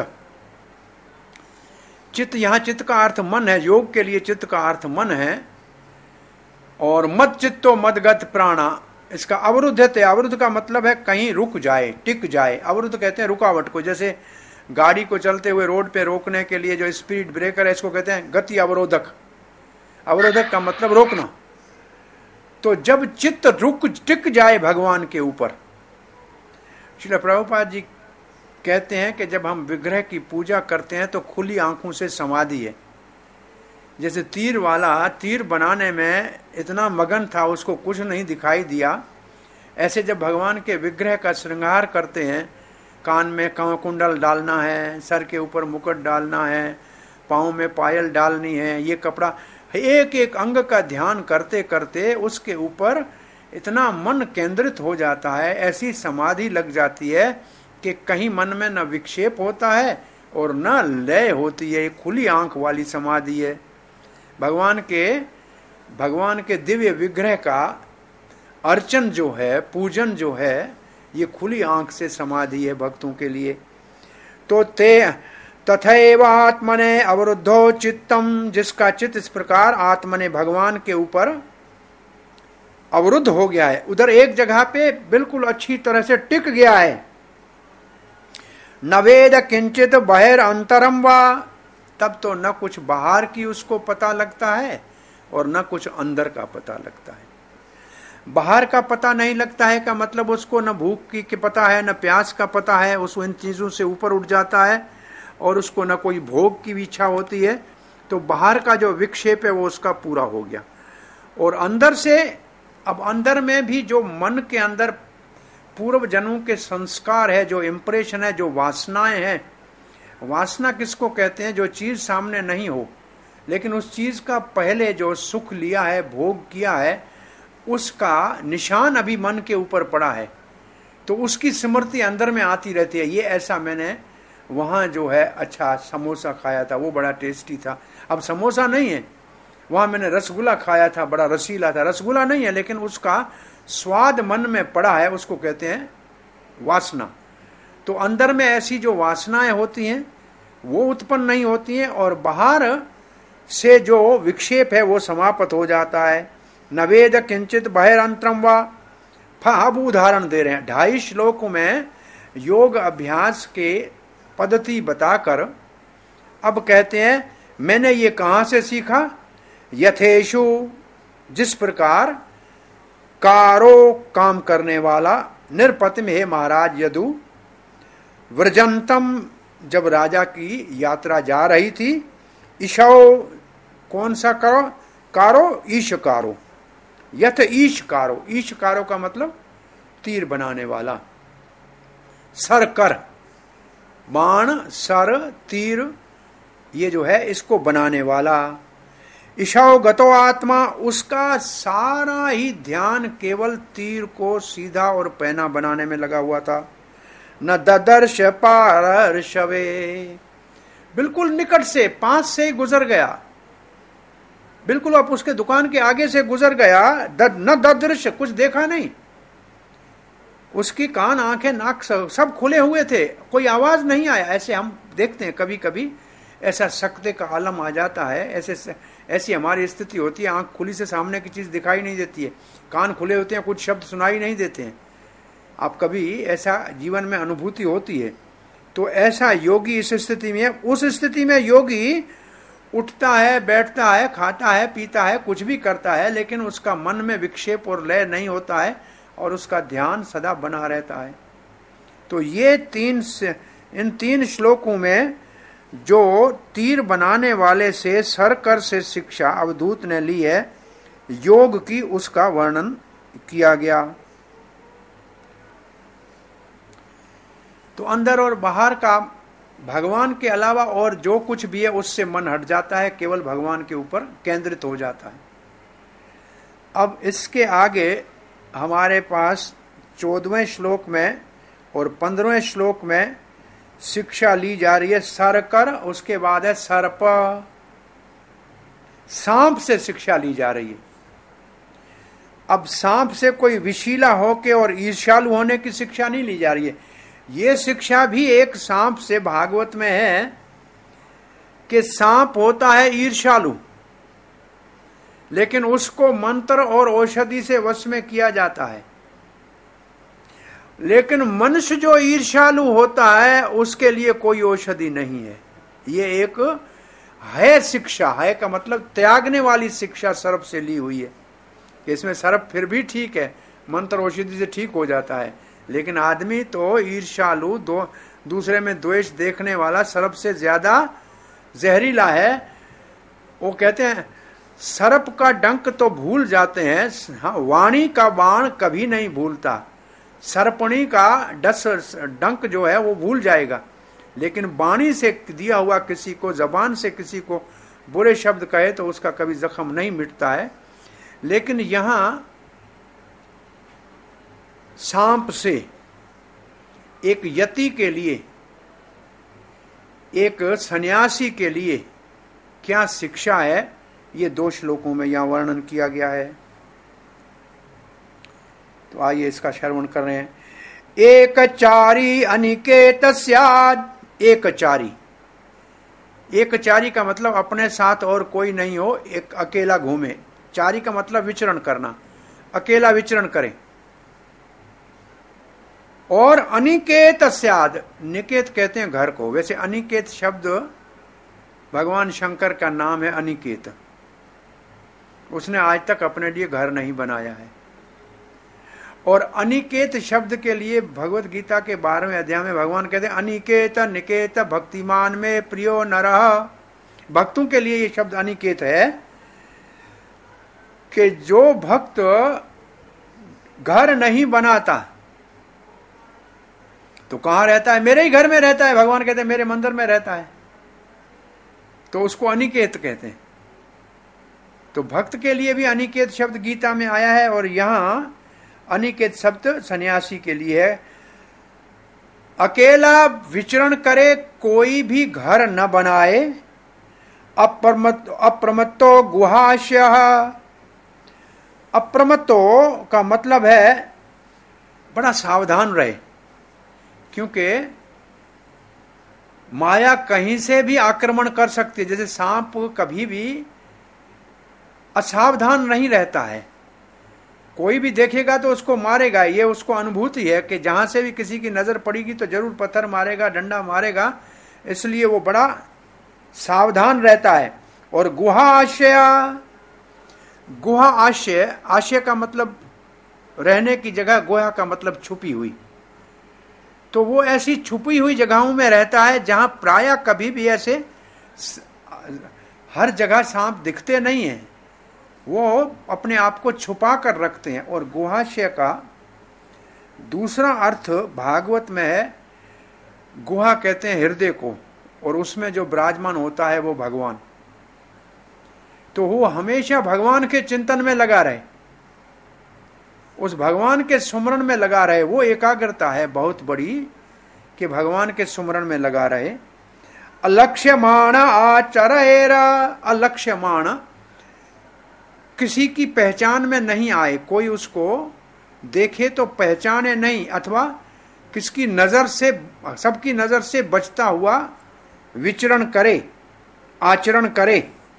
चित्त यहां चित्त का अर्थ मन है, योग के लिए चित्त का अर्थ मन है। और मद चित्तो मदगत प्राणा, इसका अवरुद्ध है, अवरुद्ध का मतलब है कहीं रुक जाए, टिक जाए। अवरुद्ध कहते हैं रुकावट को, जैसे गाड़ी को चलते हुए रोड पे रोकने के लिए जो स्पीड ब्रेकर है इसको कहते हैं गति अवरोधक। अवरोधक का मतलब रोकना। तो जब चित्त रुक टिक जाए भगवान के ऊपर, श्रील प्रभुपाद जी कहते हैं कि जब हम विग्रह की पूजा करते हैं तो खुली आंखों से समाधि है। जैसे तीर वाला तीर बनाने में इतना मगन था उसको कुछ नहीं दिखाई दिया, ऐसे जब भगवान के विग्रह का श्रृंगार करते हैं, कान में कुंडल डालना है, सर के ऊपर मुकुट डालना है, पाँव में पायल डालनी है, ये कपड़ा, एक एक अंग का ध्यान करते करते उसके ऊपर इतना मन केंद्रित हो जाता है, ऐसी समाधि लग जाती है कि कहीं मन में न विक्षेप होता है और न लय होती है। खुली आंख वाली समाधि है। भगवान के भगवान के दिव्य विग्रह का अर्चन जो है, पूजन जो है, ये खुली आंख से समाधि है भक्तों के लिए। तो ते तथैव आत्मने अवरुद्धो चित्तम, जिसका चित्त इस प्रकार आत्मने भगवान के ऊपर अवरुद्ध हो गया है, उधर एक जगह पे बिल्कुल अच्छी तरह से टिक गया है। नवेद किंचित बहिर अंतरम वा, तब तो न कुछ बाहर की उसको पता लगता है और न कुछ अंदर का पता लगता है। बाहर का पता नहीं लगता है का मतलब उसको न भूख की, की पता है, न प्यास का पता है, उसको इन चीजों से ऊपर उठ जाता है और उसको न कोई भोग की इच्छा होती है, तो बाहर का जो विक्षेप है वो उसका पूरा हो गया। और अंदर से, अब अंदर में भी जो मन के अंदर पूर्व जन्मों के संस्कार है, जो इंप्रेशन है, जो वासनाएं हैं, वासना किसको कहते हैं? जो चीज सामने नहीं हो लेकिन उस चीज का पहले जो सुख लिया है, भोग किया है, उसका निशान अभी मन के ऊपर पड़ा है, तो उसकी स्मृति अंदर में आती रहती है। ये ऐसा मैंने वहां जो है अच्छा समोसा खाया था, वो बड़ा टेस्टी था। अब समोसा नहीं है, वहां मैंने रसगुल्ला खाया था, बड़ा रसीला था। रसगुल्ला नहीं है लेकिन उसका स्वाद मन में पड़ा है, उसको कहते हैं वासना। तो अंदर में ऐसी जो वासनाएं होती हैं वो उत्पन्न नहीं होती हैं और बाहर से जो विक्षेप है वो समाप्त हो जाता है। नवेद किंचित बहिरंतरम वा। अब उदाहरण दे रहे हैं ढाई श्लोकों में योग अभ्यास के पद्धति बताकर अब कहते हैं मैंने ये कहां से सीखा? यथेषु, जिस प्रकार कारो, काम करने वाला, निरपतिम, हे महाराज यदु, व्रजंतम, जब राजा की यात्रा जा रही थी, ईशो, कौन सा करो? कारो, ईश कारो, यथ ईश कारो। ईश कारो का मतलब तीर बनाने वाला, सर कर, बाण, सर, तीर, ये जो है इसको बनाने वाला। ईशो गतो आत्मा, उसका सारा ही ध्यान केवल तीर को सीधा और पैना बनाने में लगा हुआ था। न ददर्श पार्श्वे, बिल्कुल निकट से, पास से ही गुजर गया, बिल्कुल आप उसके दुकान के आगे से गुजर गया, दद, न ददर्श, कुछ देखा नहीं। उसकी कान, आंखें, नाक सब खुले हुए थे, कोई आवाज नहीं आया। ऐसे हम देखते हैं कभी कभी ऐसा सकते का आलम आ जाता है, ऐसे ऐसी हमारी स्थिति होती है, आंख खुली से सामने की चीज दिखाई नहीं देती है, कान खुले होते हैं, कुछ शब्द सुनाई नहीं देते हैं। आप कभी ऐसा जीवन में अनुभूति होती है। तो ऐसा योगी इस स्थिति में, उस स्थिति में योगी उठता है, बैठता है, खाता है, पीता है, कुछ भी करता है, लेकिन उसका मन में विक्षेप और लय नहीं होता है और उसका ध्यान सदा बना रहता है। तो ये तीन, इन तीन श्लोकों में जो तीर बनाने वाले से सरकर से शिक्षा अवधूत ने ली है योग की, उसका वर्णन किया गया। तो अंदर और बाहर का, भगवान के अलावा और जो कुछ भी है उससे मन हट जाता है, केवल भगवान के ऊपर केंद्रित हो जाता है। अब इसके आगे हमारे पास चौदहवें श्लोक में और पंद्रहवें श्लोक में शिक्षा ली जा रही है सरकर, उसके बाद है सर्प, सांप से शिक्षा ली जा रही है। अब सांप से कोई विशीला होके और ईर्ष्यालु होने की शिक्षा नहीं ली जा रही है। ये शिक्षा भी एक सांप से भागवत में है कि सांप होता है ईर्ष्यालु, लेकिन उसको मंत्र और औषधि से वश में किया जाता है। लेकिन मनुष्य जो ईर्ष्यालु होता है उसके लिए कोई औषधि नहीं है। ये एक है शिक्षा, है का मतलब त्यागने वाली शिक्षा सर्प से ली हुई है। इसमें सर्प फिर भी ठीक है, मंत्र औषधि से ठीक हो जाता है, लेकिन आदमी तो ईर्ष्यालु, दो दूसरे में द्वेष देखने वाला सर्प से ज्यादा जहरीला है। वो कहते हैं सर्प का डंक तो भूल जाते हैं, हाँ, वाणी का बाण कभी नहीं भूलता। सर्पणी का डस डंक जो है वो भूल जाएगा, लेकिन वाणी से दिया हुआ किसी को, जबान से किसी को बुरे शब्द कहे तो उसका कभी जख्म नहीं मिटता है। लेकिन यहां सांप से एक यति के लिए, एक सन्यासी के लिए क्या शिक्षा है, ये दो श्लोकों में यहां वर्णन किया गया है। तो आइए इसका श्रवण कर रहे हैं। एक चारी अनिकेत स्याद, एक चारी, एक चारी का मतलब अपने साथ और कोई नहीं हो, एक अकेला घूमे। चारी का मतलब विचरण करना, अकेला विचरण करे। और अनिकेत स्याद, निकेत कहते हैं घर को। वैसे अनिकेत शब्द भगवान शंकर का नाम है, अनिकेत। उसने आज तक अपने लिए घर नहीं बनाया है। और अनिकेत शब्द के लिए भगवत गीता के बारहवें अध्याय में भगवान कहते हैं अनिकेत निकेत भक्तिमान में प्रियो नरः। भक्तों के लिए ये शब्द अनिकेत है कि जो भक्त घर नहीं बनाता तो कहां रहता है? मेरे ही घर में रहता है। भगवान कहते हैं मेरे मंदिर में रहता है, तो उसको अनिकेत कहते हैं। तो भक्त के लिए भी अनिकेत शब्द गीता में आया है, और यहां अनिकेत शब्द सन्यासी के लिए है। अकेला विचरण करे, कोई भी घर न बनाए। अप्रमत्त अप्रमत्तो गुहाशय। अप्रमत्तो का मतलब है बड़ा सावधान रहे, क्योंकि माया कहीं से भी आक्रमण कर सकती है। जैसे सांप कभी भी असावधान नहीं रहता है, कोई भी देखेगा तो उसको मारेगा। ये उसको अनुभूति है कि जहां से भी किसी की नजर पड़ेगी तो जरूर पत्थर मारेगा, डंडा मारेगा, इसलिए वो बड़ा सावधान रहता है। और गुहा आशय, गुहा आशय, आशय का मतलब रहने की जगह, गुहा का मतलब छुपी हुई। तो वो ऐसी छुपी हुई जगहों में रहता है जहां प्रायः कभी भी ऐसे हर जगह सांप दिखते नहीं हैं, वो अपने आप को छुपा कर रखते हैं। और गुहाशय का दूसरा अर्थ भागवत में है, गुहा कहते हैं हृदय को, और उसमें जो विराजमान होता है वो भगवान। तो वो हमेशा भगवान के चिंतन में लगा रहे, उस भगवान के सुमरण में लगा रहे। वो एकाग्रता है बहुत बड़ी कि भगवान के सुमरण में लगा रहे। अलक्ष्यमाण आचरेरा, अलक्ष्यमाण किसी की पहचान में नहीं आए, कोई उसको देखे तो पहचाने नहीं, अथवा किसकी नजर से, सबकी नजर से बचता हुआ विचरण करे, आचरण करे।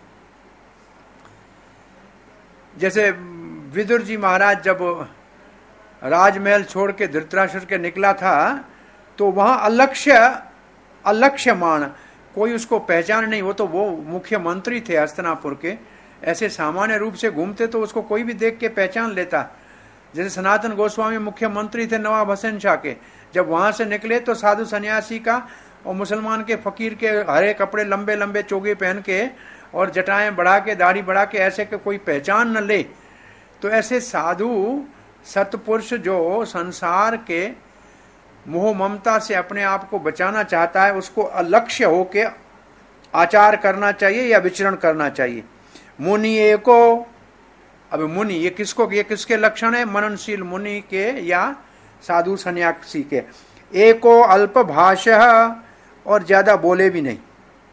जैसे विदुर जी महाराज जब राजमहल छोड़ के धृतराष्ट्र के निकला था, तो वहां अलक्ष्य अलक्ष्यमाण, कोई उसको पहचान नहीं। वो तो वो मुख्यमंत्री थे हस्तिनापुर के, ऐसे सामान्य रूप से घूमते तो उसको कोई भी देख के पहचान लेता। जैसे सनातन गोस्वामी मुख्यमंत्री थे नवाब हसन शाह के, जब वहां से निकले तो साधु सन्यासी का और मुसलमान के फकीर के हरे कपड़े, लंबे लंबे चोगे पहन के और जटाएं बढ़ा के, दाढ़ी बढ़ा के, ऐसे कि कोई पहचान न ले। तो ऐसे साधु सतपुरुष जो संसार के मोह ममता से अपने आप को बचाना चाहता है, उसको अलक्ष्य होके आचार करना चाहिए या विचरण करना चाहिए। मुनि एको, अब मुनि ये किसको, ये किसके लक्षण है? मननशील मुनि के या साधु सन्यासी के। एको अल्प भाषः, और ज्यादा बोले भी नहीं,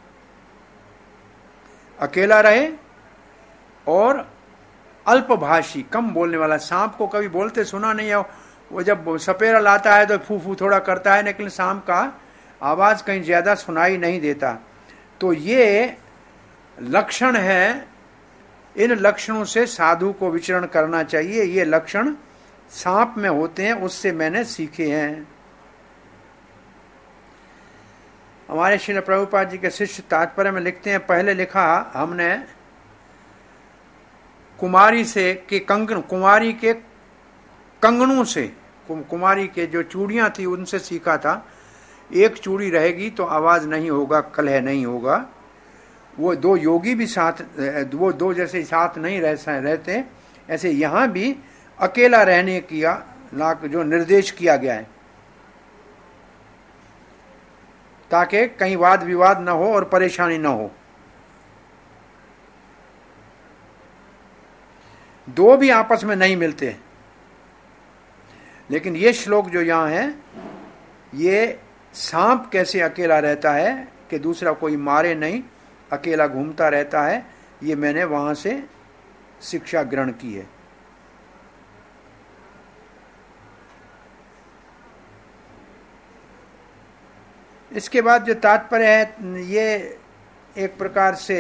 अकेला रहे और अल्पभाषी, कम बोलने वाला। सांप को कभी बोलते सुना नहीं है, वो जब सपेरा लाता है तो फू फू थोड़ा करता है, लेकिन सांप का आवाज कहीं ज्यादा सुनाई नहीं देता। तो ये लक्षण है, इन लक्षणों से साधु को विचरण करना चाहिए। ये लक्षण सांप में होते हैं, उससे मैंने सीखे हैं। हमारे श्रील प्रभुपाद जी के शिष्य तात्पर्य में लिखते हैं, पहले लिखा हमने कुमारी से के कंगन, कुमारी के कंगनों से, कुमारी के जो चूड़ियां थी उनसे सीखा था। एक चूड़ी रहेगी तो आवाज नहीं होगा, कलह नहीं होगा। वो दो योगी भी साथ, वो दो जैसे साथ नहीं रह रहते, ऐसे यहां भी अकेला रहने किया जो निर्देश किया गया है, ताकि कहीं वाद विवाद न हो और परेशानी न हो। दो भी आपस में नहीं मिलते, लेकिन ये श्लोक जो यहां है, ये सांप कैसे अकेला रहता है कि दूसरा कोई मारे नहीं, अकेला घूमता रहता है, ये मैंने वहां से शिक्षा ग्रहण की है। इसके बाद जो तात्पर्य है, ये एक प्रकार से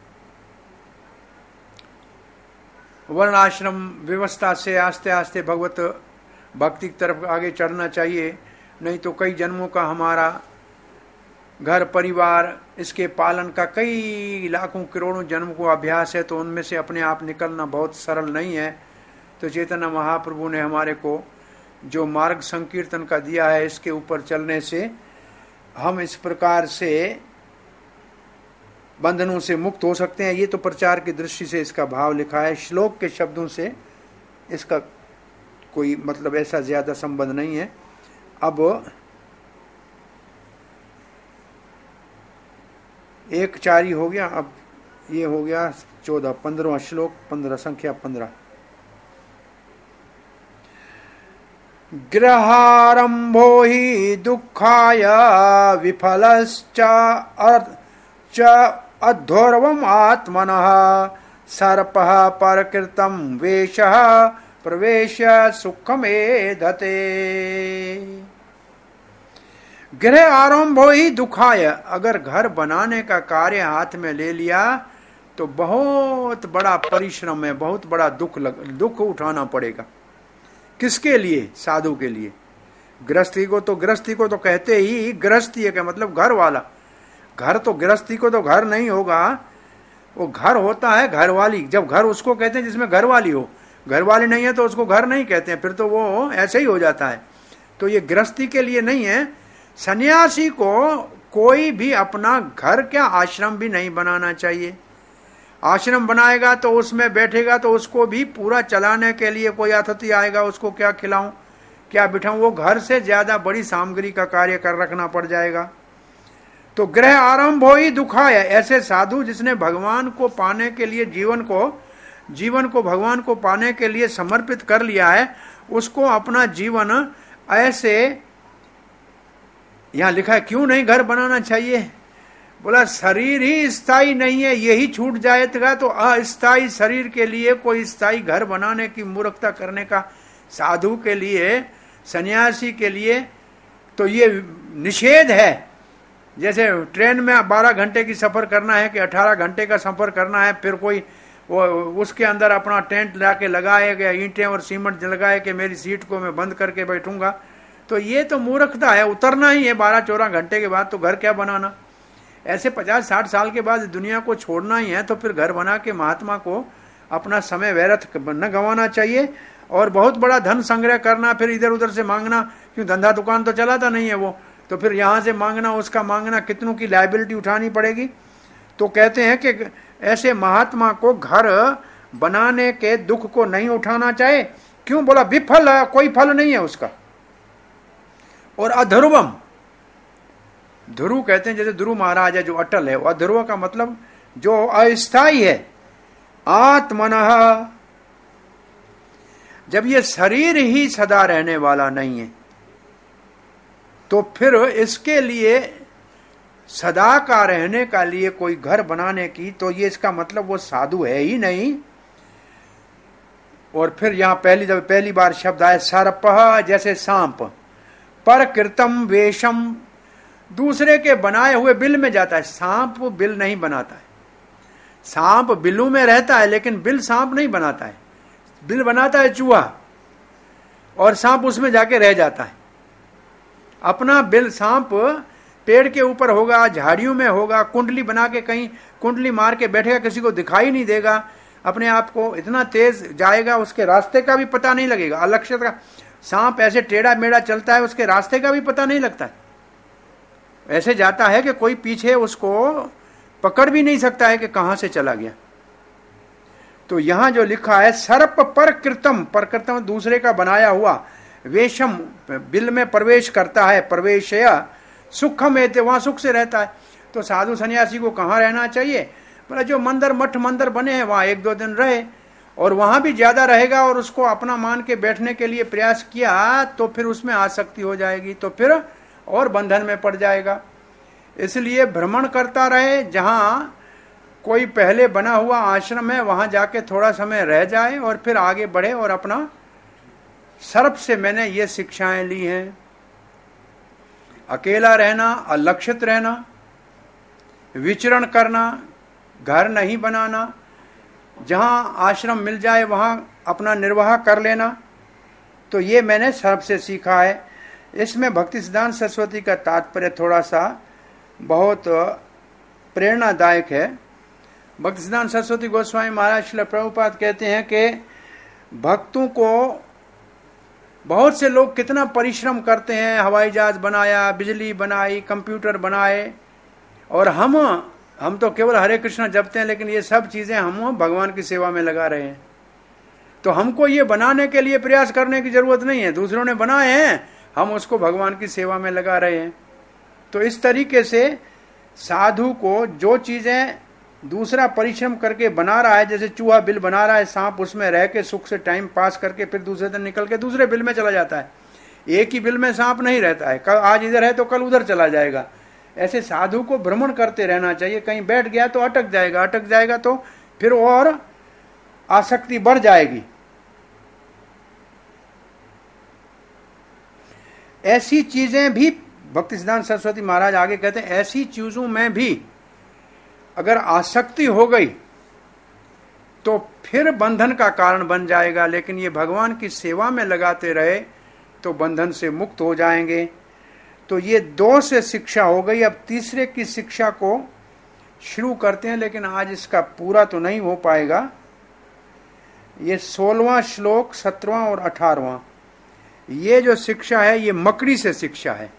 वर्ण आश्रम व्यवस्था से आस्ते आस्ते भगवत भक्ति की तरफ आगे चढ़ना चाहिए। नहीं तो कई जन्मों का हमारा घर परिवार इसके पालन का कई लाखों करोड़ों जन्म को अभ्यास है, तो उनमें से अपने आप निकलना बहुत सरल नहीं है। तो चैतन्य महाप्रभु ने हमारे को जो मार्ग संकीर्तन का दिया है, इसके ऊपर चलने से हम इस प्रकार से बंधनों से मुक्त हो सकते हैं। ये तो प्रचार की दृष्टि से इसका भाव लिखा है, श्लोक के शब्दों से इसका कोई मतलब ऐसा ज्यादा संबंध नहीं है। अब एक चारी हो गया, अब ये हो गया चौदह, पंद्रहवा श्लोक, पंद्रह संख्या पंद्रह। ग्रहारंभो हि दुःखाय विफलश्च च अध्वर्वम् आत्मनः सर्पः परकृतं वेषः प्रवेश्य सुखमेधते। गृह आरंभो ही दुखाय, अगर घर बनाने का कार्य हाथ में ले लिया तो बहुत बड़ा परिश्रम है, बहुत बड़ा दुख लग, दुख उठाना पड़ेगा। किसके लिए? साधु के लिए। गृहस्थी को तो गृहस्थी को तो कहते ही गृहस्थी है, मतलब घर वाला। घर तो गृहस्थी को तो घर नहीं होगा, वो घर होता है घर वाली। जब घर उसको कहते हैं जिसमें घर वाली हो, घर वाली नहीं है तो उसको घर नहीं कहते हैं, फिर तो वो ऐसे ही हो जाता है। तो ये गृहस्थी के लिए नहीं है। सन्यासी को कोई भी अपना घर क्या आश्रम भी नहीं बनाना चाहिए। आश्रम बनाएगा तो उसमें बैठेगा तो उसको भी पूरा चलाने के लिए कोई अतिथि आएगा, उसको क्या खिलाऊं क्या बिठाऊं, वो घर से ज्यादा बड़ी सामग्री का कार्य कर रखना पड़ जाएगा। तो गृह आरंभ हो ही दुखाय, ऐसे साधु जिसने भगवान को पाने के लिए जीवन को जीवन को भगवान को पाने के लिए समर्पित कर लिया है, उसको अपना जीवन ऐसे, यहां लिखा है क्यों नहीं घर बनाना चाहिए? बोला शरीर ही स्थायी नहीं है, यही छूट जाएगा तो अस्थायी शरीर के लिए कोई स्थायी घर बनाने की मूर्खता करने का साधु के लिए, सन्यासी के लिए तो ये निषेध है। जैसे ट्रेन में बारह घंटे की सफर करना है कि अठारह घंटे का सफर करना है, फिर कोई वो उसके अंदर अपना टेंट लाके लगाएगा, ईंटें और सीमेंट लगाए कि मेरी सीट को मैं बंद करके बैठूंगा, तो ये तो मूर्खता है। उतरना ही है बारह चौदह घंटे के बाद, तो घर क्या बनाना? ऐसे पचास साठ साल के बाद दुनिया को छोड़ना ही है, तो फिर घर बना के महात्मा को अपना समय व्यर्थ न गंवाना चाहिए। और बहुत बड़ा धन संग्रह करना, फिर इधर उधर से मांगना, क्यों धंधा दुकान तो चलाता नहीं है वो, तो फिर यहाँ से मांगना उसका मांगना, कितनों की लायबिलिटी उठानी पड़ेगी। तो कहते हैं कि ऐसे महात्मा को घर बनाने के दुख को नहीं उठाना चाहिए। क्यों? बोला विफल है, कोई फल नहीं है उसका। और अध्रुवम, ध्रुव कहते हैं जैसे ध्रुव महाराज है जो अटल है, वो अध्रुव का मतलब जो अस्थायी है। आत्मनः, जब ये शरीर ही सदा रहने वाला नहीं है तो फिर इसके लिए सदा का रहने का लिए कोई घर बनाने की, तो ये इसका मतलब वो साधु है ही नहीं। और फिर यहां पहली जब पहली बार शब्द आया सर्पः, जैसे सांप, पर कृतम वेशम, दूसरे के बनाए हुए बिल में जाता है। सांप बिल नहीं बनाता है, सांप बिल्लू में रहता है लेकिन बिल सांप नहीं बनाता है। बिल बनाता है चूहा, और सांप उसमें जाके रह जाता है। अपना बिल, सांप पेड़ के ऊपर होगा, झाड़ियों में होगा, कुंडली बना के कहीं कुंडली मार के बैठेगा, किसी को दिखाई नहीं देगा, अपने आप को इतना तेज जाएगा, उसके रास्ते का भी पता नहीं लगेगा। अलक्षित का सांप ऐसे टेढ़ा मेढ़ा चलता है, उसके रास्ते का भी पता नहीं लगता है। ऐसे जाता है कि कोई पीछे उसको पकड़ भी नहीं सकता है कि कहां से चला गया। तो यहां जो लिखा है सर्प पर कृतम, पर कृतम दूसरे का बनाया हुआ, वेशम बिल में प्रवेश करता है, प्रवेशया सुखम एते, वहां सुख से रहता है। तो साधु सन्यासी को कहां रहना चाहिए? बोला जो मंदिर मठ मंदिर बने हैं वहां एक दो दिन रहे, और वहां भी ज्यादा रहेगा और उसको अपना मान के बैठने के लिए प्रयास किया तो फिर उसमें आसक्ति हो जाएगी, तो फिर और बंधन में पड़ जाएगा। इसलिए भ्रमण करता रहे, जहां कोई पहले बना हुआ आश्रम है वहां जाके थोड़ा समय रह जाए और फिर आगे बढ़े। और अपना सर्प से मैंने ये शिक्षाएं ली हैं, अकेला रहना, अलक्षित रहना, विचरण करना, घर नहीं बनाना, जहां आश्रम मिल जाए वहां अपना निर्वाह कर लेना। तो ये मैंने सबसे सीखा है। इसमें भक्ति सिद्धांत सरस्वती का तात्पर्य थोड़ा सा बहुत प्रेरणादायक है। भक्ति सिद्धांत सरस्वती गोस्वामी महाराज श्रील प्रभुपाद कहते हैं कि भक्तों को, बहुत से लोग कितना परिश्रम करते हैं, हवाई जहाज बनाया, बिजली बनाई, कंप्यूटर बनाए, और हम हम तो केवल हरे कृष्णा जपते हैं, लेकिन ये सब चीजें हम भगवान की सेवा में लगा रहे हैं। तो हमको ये बनाने के लिए प्रयास करने की जरूरत नहीं है, दूसरों ने बनाए हैं, हम उसको भगवान की सेवा में लगा रहे हैं। तो इस तरीके से साधु को जो चीजें दूसरा परिश्रम करके बना रहा है, जैसे चूहा बिल बना रहा है, सांप उसमें रह के सुख से टाइम पास करके फिर दूसरे दिन निकल के दूसरे बिल में चला जाता है। एक ही बिल में सांप नहीं रहता है, कल आज इधर है तो कल उधर चला जाएगा। ऐसे साधु को भ्रमण करते रहना चाहिए। कहीं बैठ गया तो अटक जाएगा, अटक जाएगा तो फिर और आसक्ति बढ़ जाएगी। ऐसी चीजें भी भक्ति सिद्धांत सरस्वती महाराज आगे कहते हैं, ऐसी चीजों में भी अगर आसक्ति हो गई तो फिर बंधन का कारण बन जाएगा। लेकिन ये भगवान की सेवा में लगाते रहे तो बंधन से मुक्त हो जाएंगे। तो ये दो से शिक्षा हो गई। अब तीसरे की शिक्षा को शुरू करते हैं, लेकिन आज इसका पूरा तो नहीं हो पाएगा। ये सोलहवां श्लोक, सत्रहवां और अठारहवां, ये जो शिक्षा है ये मकड़ी से शिक्षा है।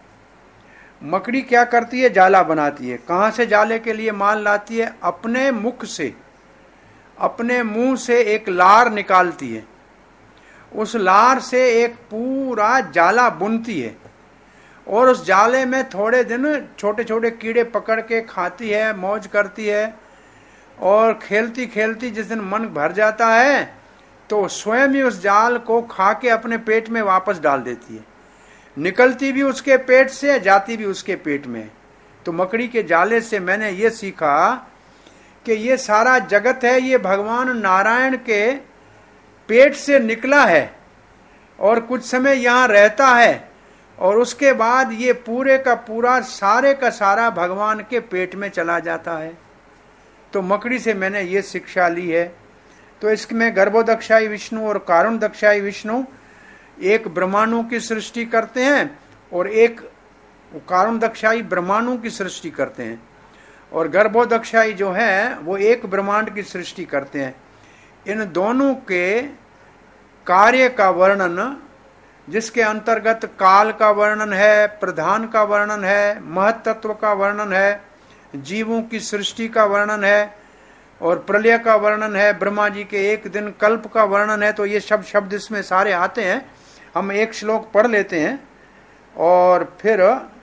मकड़ी क्या करती है? जाला बनाती है। कहां से जाले के लिए माल लाती है? अपने मुख से, अपने मुंह से एक लार निकालती है, उस लार से एक पूरा जाला बुनती है, और उस जाले में थोड़े दिन छोटे छोटे कीड़े पकड़ के खाती है, मौज करती है, और खेलती खेलती जिस दिन मन भर जाता है तो स्वयं ही उस जाल को खा के अपने पेट में वापस डाल देती है। निकलती भी उसके पेट से, जाती भी उसके पेट में। तो मकड़ी के जाले से मैंने ये सीखा कि ये सारा जगत है, ये भगवान नारायण के पेट से निकला है और कुछ समय यहाँ रहता है, और उसके बाद ये पूरे का पूरा सारे का सारा भगवान के पेट में चला जाता है। तो मकड़ी से मैंने ये शिक्षा ली है। तो इसमें गर्भोदक्षाई विष्णु और कारुणदक्षाई विष्णु एक ब्रह्मांडों की सृष्टि करते हैं और एक कारुणदक्षाई ब्रह्मांडों की सृष्टि करते हैं, और गर्भोदक्षाई जो है वो एक ब्रह्मांड की सृष्टि करते हैं। इन दोनों के कार्य का वर्णन, जिसके अंतर्गत काल का वर्णन है, प्रधान का वर्णन है, महत्त्व का वर्णन है, जीवों की सृष्टि का वर्णन है, और प्रलय का वर्णन है, ब्रह्मा जी के एक दिन कल्प का वर्णन है। तो ये सब शब्द इसमें सारे आते हैं। हम एक श्लोक पढ़ लेते हैं और फिर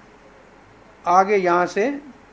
आगे यहां से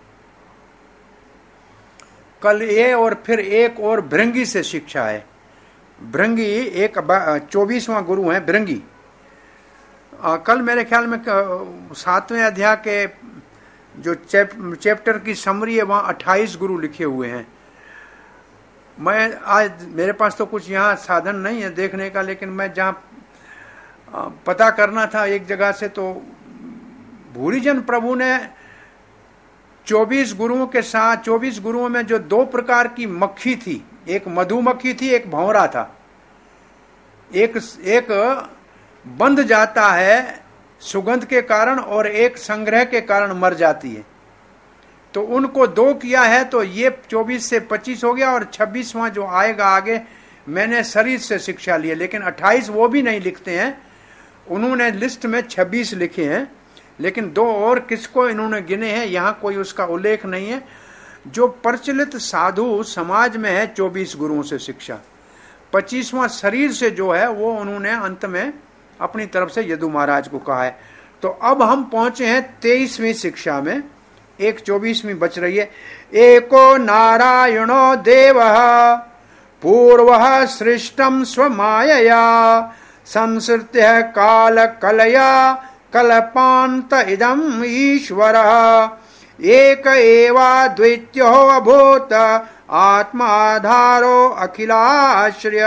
कल ये, और फिर एक और भृंगी से शिक्षा है। भृंगी एक चौबीसवां गुरु है भृंगी। आ, कल मेरे ख्याल में सातवें अध्याय के जो चैप, चैप्टर की समरी है वहां अट्ठाईस गुरु लिखे हुए हैं। मैं आज मेरे पास तो कुछ यहाँ साधन नहीं है देखने का, लेकिन मैं जहाँ पता करना था एक जगह से, तो भूरीजन प्रभु ने चौबीस गुरुओं के साथ, चौबीस गुरुओं में जो दो प्रकार की मक्खी थी, एक मधुमक्खी थी, एक भंवरा था। एक एक बंध जाता है सुगंध के कारण और एक संग्रह के कारण मर जाती है। तो उनको दो किया है, तो ये चौबीस से पच्चीस हो गया, और छब्बीसवां जो आएगा आगे मैंने शरीर से शिक्षा ली है। लेकिन अट्ठाईस वो भी नहीं लिखते हैं, उन्होंने लिस्ट में छब्बीस लिखे हैं, लेकिन दो और किसको इन्होंने गिने हैं यहाँ कोई उसका उल्लेख नहीं है। जो प्रचलित साधु समाज में है चौबीस गुरुओं से शिक्षा, पच्चीसवां शरीर से जो है वो उन्होंने अंत में अपनी तरफ से यदु महाराज को कहा है। तो अब हम पहुंचे हैं तेईसवीं शिक्षा में, एक चौबीसवीं बच रही है। एको नारायणो देवः पूर्वः सृष्टं स्वमायया संसृत्य काल कलया कल्पान्त इदम् ईश्वरः एक एवा द्वितीयो अभूत आत्माधारो अखिलाश्रय।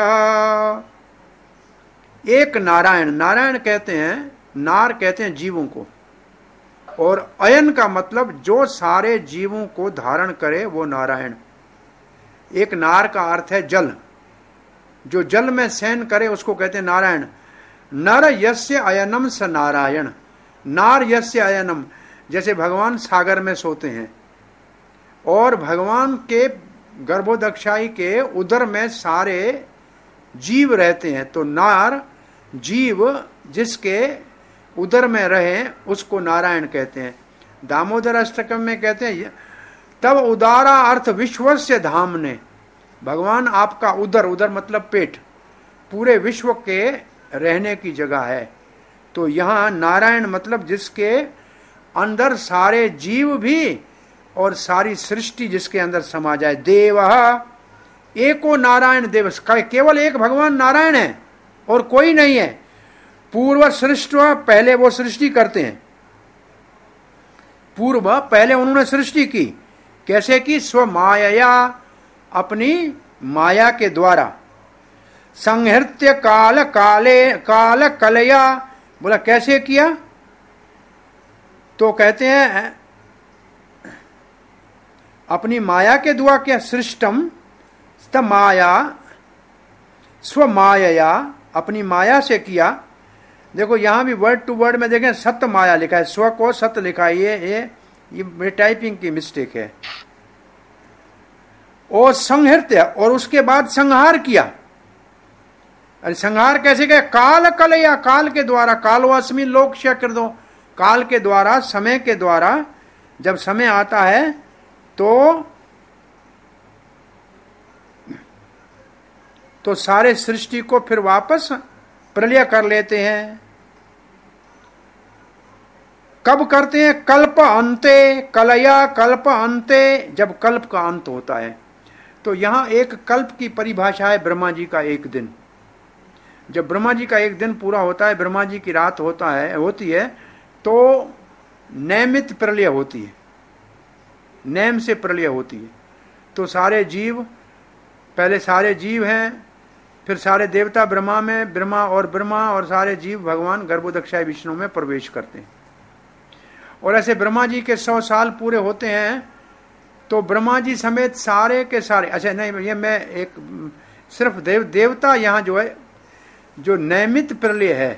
एक नारायण, नारायण कहते हैं, नार कहते हैं जीवों को, और अयन का मतलब जो सारे जीवों को धारण करे वो नारायण। एक नार का अर्थ है जल, जो जल में शयन करे उसको कहते हैं नारायण। नर यस्य अयनम स नारायण, नार यस्य अयनम, जैसे भगवान सागर में सोते हैं और भगवान के गर्भोदक्षाई के उदर में सारे जीव रहते हैं, तो नार जीव जिसके उदर में रहे उसको नारायण कहते हैं। दामोदर अष्टकम में कहते हैं तब उदारा अर्थ विश्वस्य धाम ने, भगवान आपका उदर, उदर मतलब पेट, पूरे विश्व के रहने की जगह है। तो यहाँ नारायण मतलब जिसके अंदर सारे जीव भी और सारी सृष्टि जिसके अंदर समा जाए। देव एको नारायण देव, केवल एक भगवान नारायण है और कोई नहीं है। पूर्व सृष्ट, पहले वो सृष्टि करते हैं, पूर्व पहले उन्होंने सृष्टि की। कैसे की? स्व माया, अपनी माया के द्वारा। संहृत्य काल काले काल कलया, बोला कैसे किया? तो कहते हैं अपनी माया के द्वारा क्या? सृष्टम स्त माया स्व माया, अपनी माया से किया। देखो यहां भी वर्ड टू वर्ड में देखें सत्य माया लिखा है, स्व को सत्य लिखा है, ये ये ये टाइपिंग की मिस्टेक है। और संहृत्य, और उसके बाद संहार किया। अरे संहार कैसे किया? काल कलया, काल के द्वारा, कालवास्मी लोक कर दो, काल के द्वारा, समय के द्वारा। जब समय आता है तो तो सारे सृष्टि को फिर वापस प्रलय कर लेते हैं। कब करते हैं? कल्प अंते, कलया कल्प अंते, जब कल्प का अंत होता है। तो यहां एक कल्प की परिभाषा है ब्रह्मा जी का एक दिन। जब ब्रह्मा जी का एक दिन पूरा होता है, ब्रह्मा जी की रात होता है होती है, तो नैमित प्रलय होती है, नेम से प्रलय होती है। तो सारे जीव, पहले सारे जीव हैं, फिर सारे देवता ब्रह्मा में, ब्रह्मा और ब्रह्मा और सारे जीव भगवान गर्भोदक्षाय विष्णु में प्रवेश करते हैं। और ऐसे ब्रह्मा जी के सौ साल पूरे होते हैं तो ब्रह्मा जी समेत सारे के सारे, अच्छा नहीं ये मैं एक सिर्फ देव देवता यहाँ जो है, जो नैमित प्रलय है,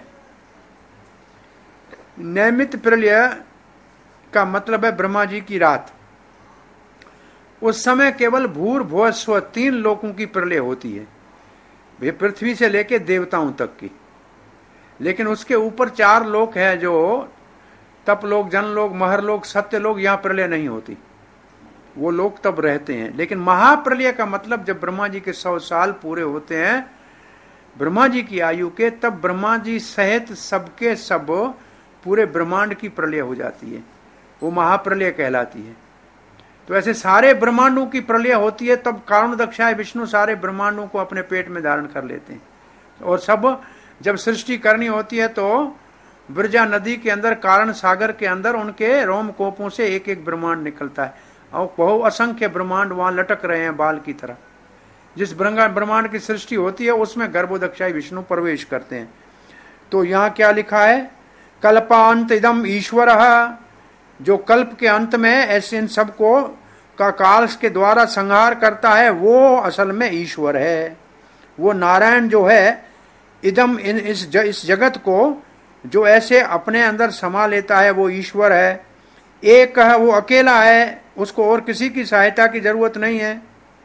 नैमित प्रलय का मतलब है ब्रह्मा जी की रात। उस समय केवल भूर भुव स्व तीन लोकों की प्रलय होती है, वे पृथ्वी से लेके देवताओं तक की। लेकिन उसके ऊपर चार लोक हैं, जो तप लोक, जन लोक, महर लोक, सत्य लोक, यहाँ प्रलय नहीं होती, वो लोग तब रहते हैं। लेकिन महाप्रलय का मतलब जब ब्रह्मा जी के सौ साल पूरे होते हैं ब्रह्मा जी की आयु के, तब ब्रह्मा जी सहित सबके सब पूरे ब्रह्मांड की प्रलय हो जाती है, वो महाप्रलय कहलाती है। तो ऐसे सारे ब्रह्मांडों की प्रलय होती है, तब कारण दक्षाय विष्णु सारे ब्रह्मांडों को अपने पेट में धारण कर लेते हैं। और सब जब सृष्टि करनी होती है तो ब्रजा नदी के अंदर, कारण सागर के अंदर उनके रोम कोपों से एक एक ब्रह्मांड निकलता है और बहु असंख्य ब्रह्मांड वहां लटक रहे हैं बाल की तरह। जिस ब्रह्मांड की सृष्टि होती है उसमें गर्भोदक्षाय विष्णु प्रवेश करते हैं। तो यहाँ क्या लिखा है? कल्पांत इदम ईश्वर, जो कल्प के अंत में ऐसे इन सबको का काल के द्वारा संहार करता है, वो असल में ईश्वर है। वो नारायण जो है, इदम इन इस ज, इस जगत को जो ऐसे अपने अंदर समा लेता है, वो ईश्वर है। एक है, वो अकेला है, उसको और किसी की सहायता की जरूरत नहीं है,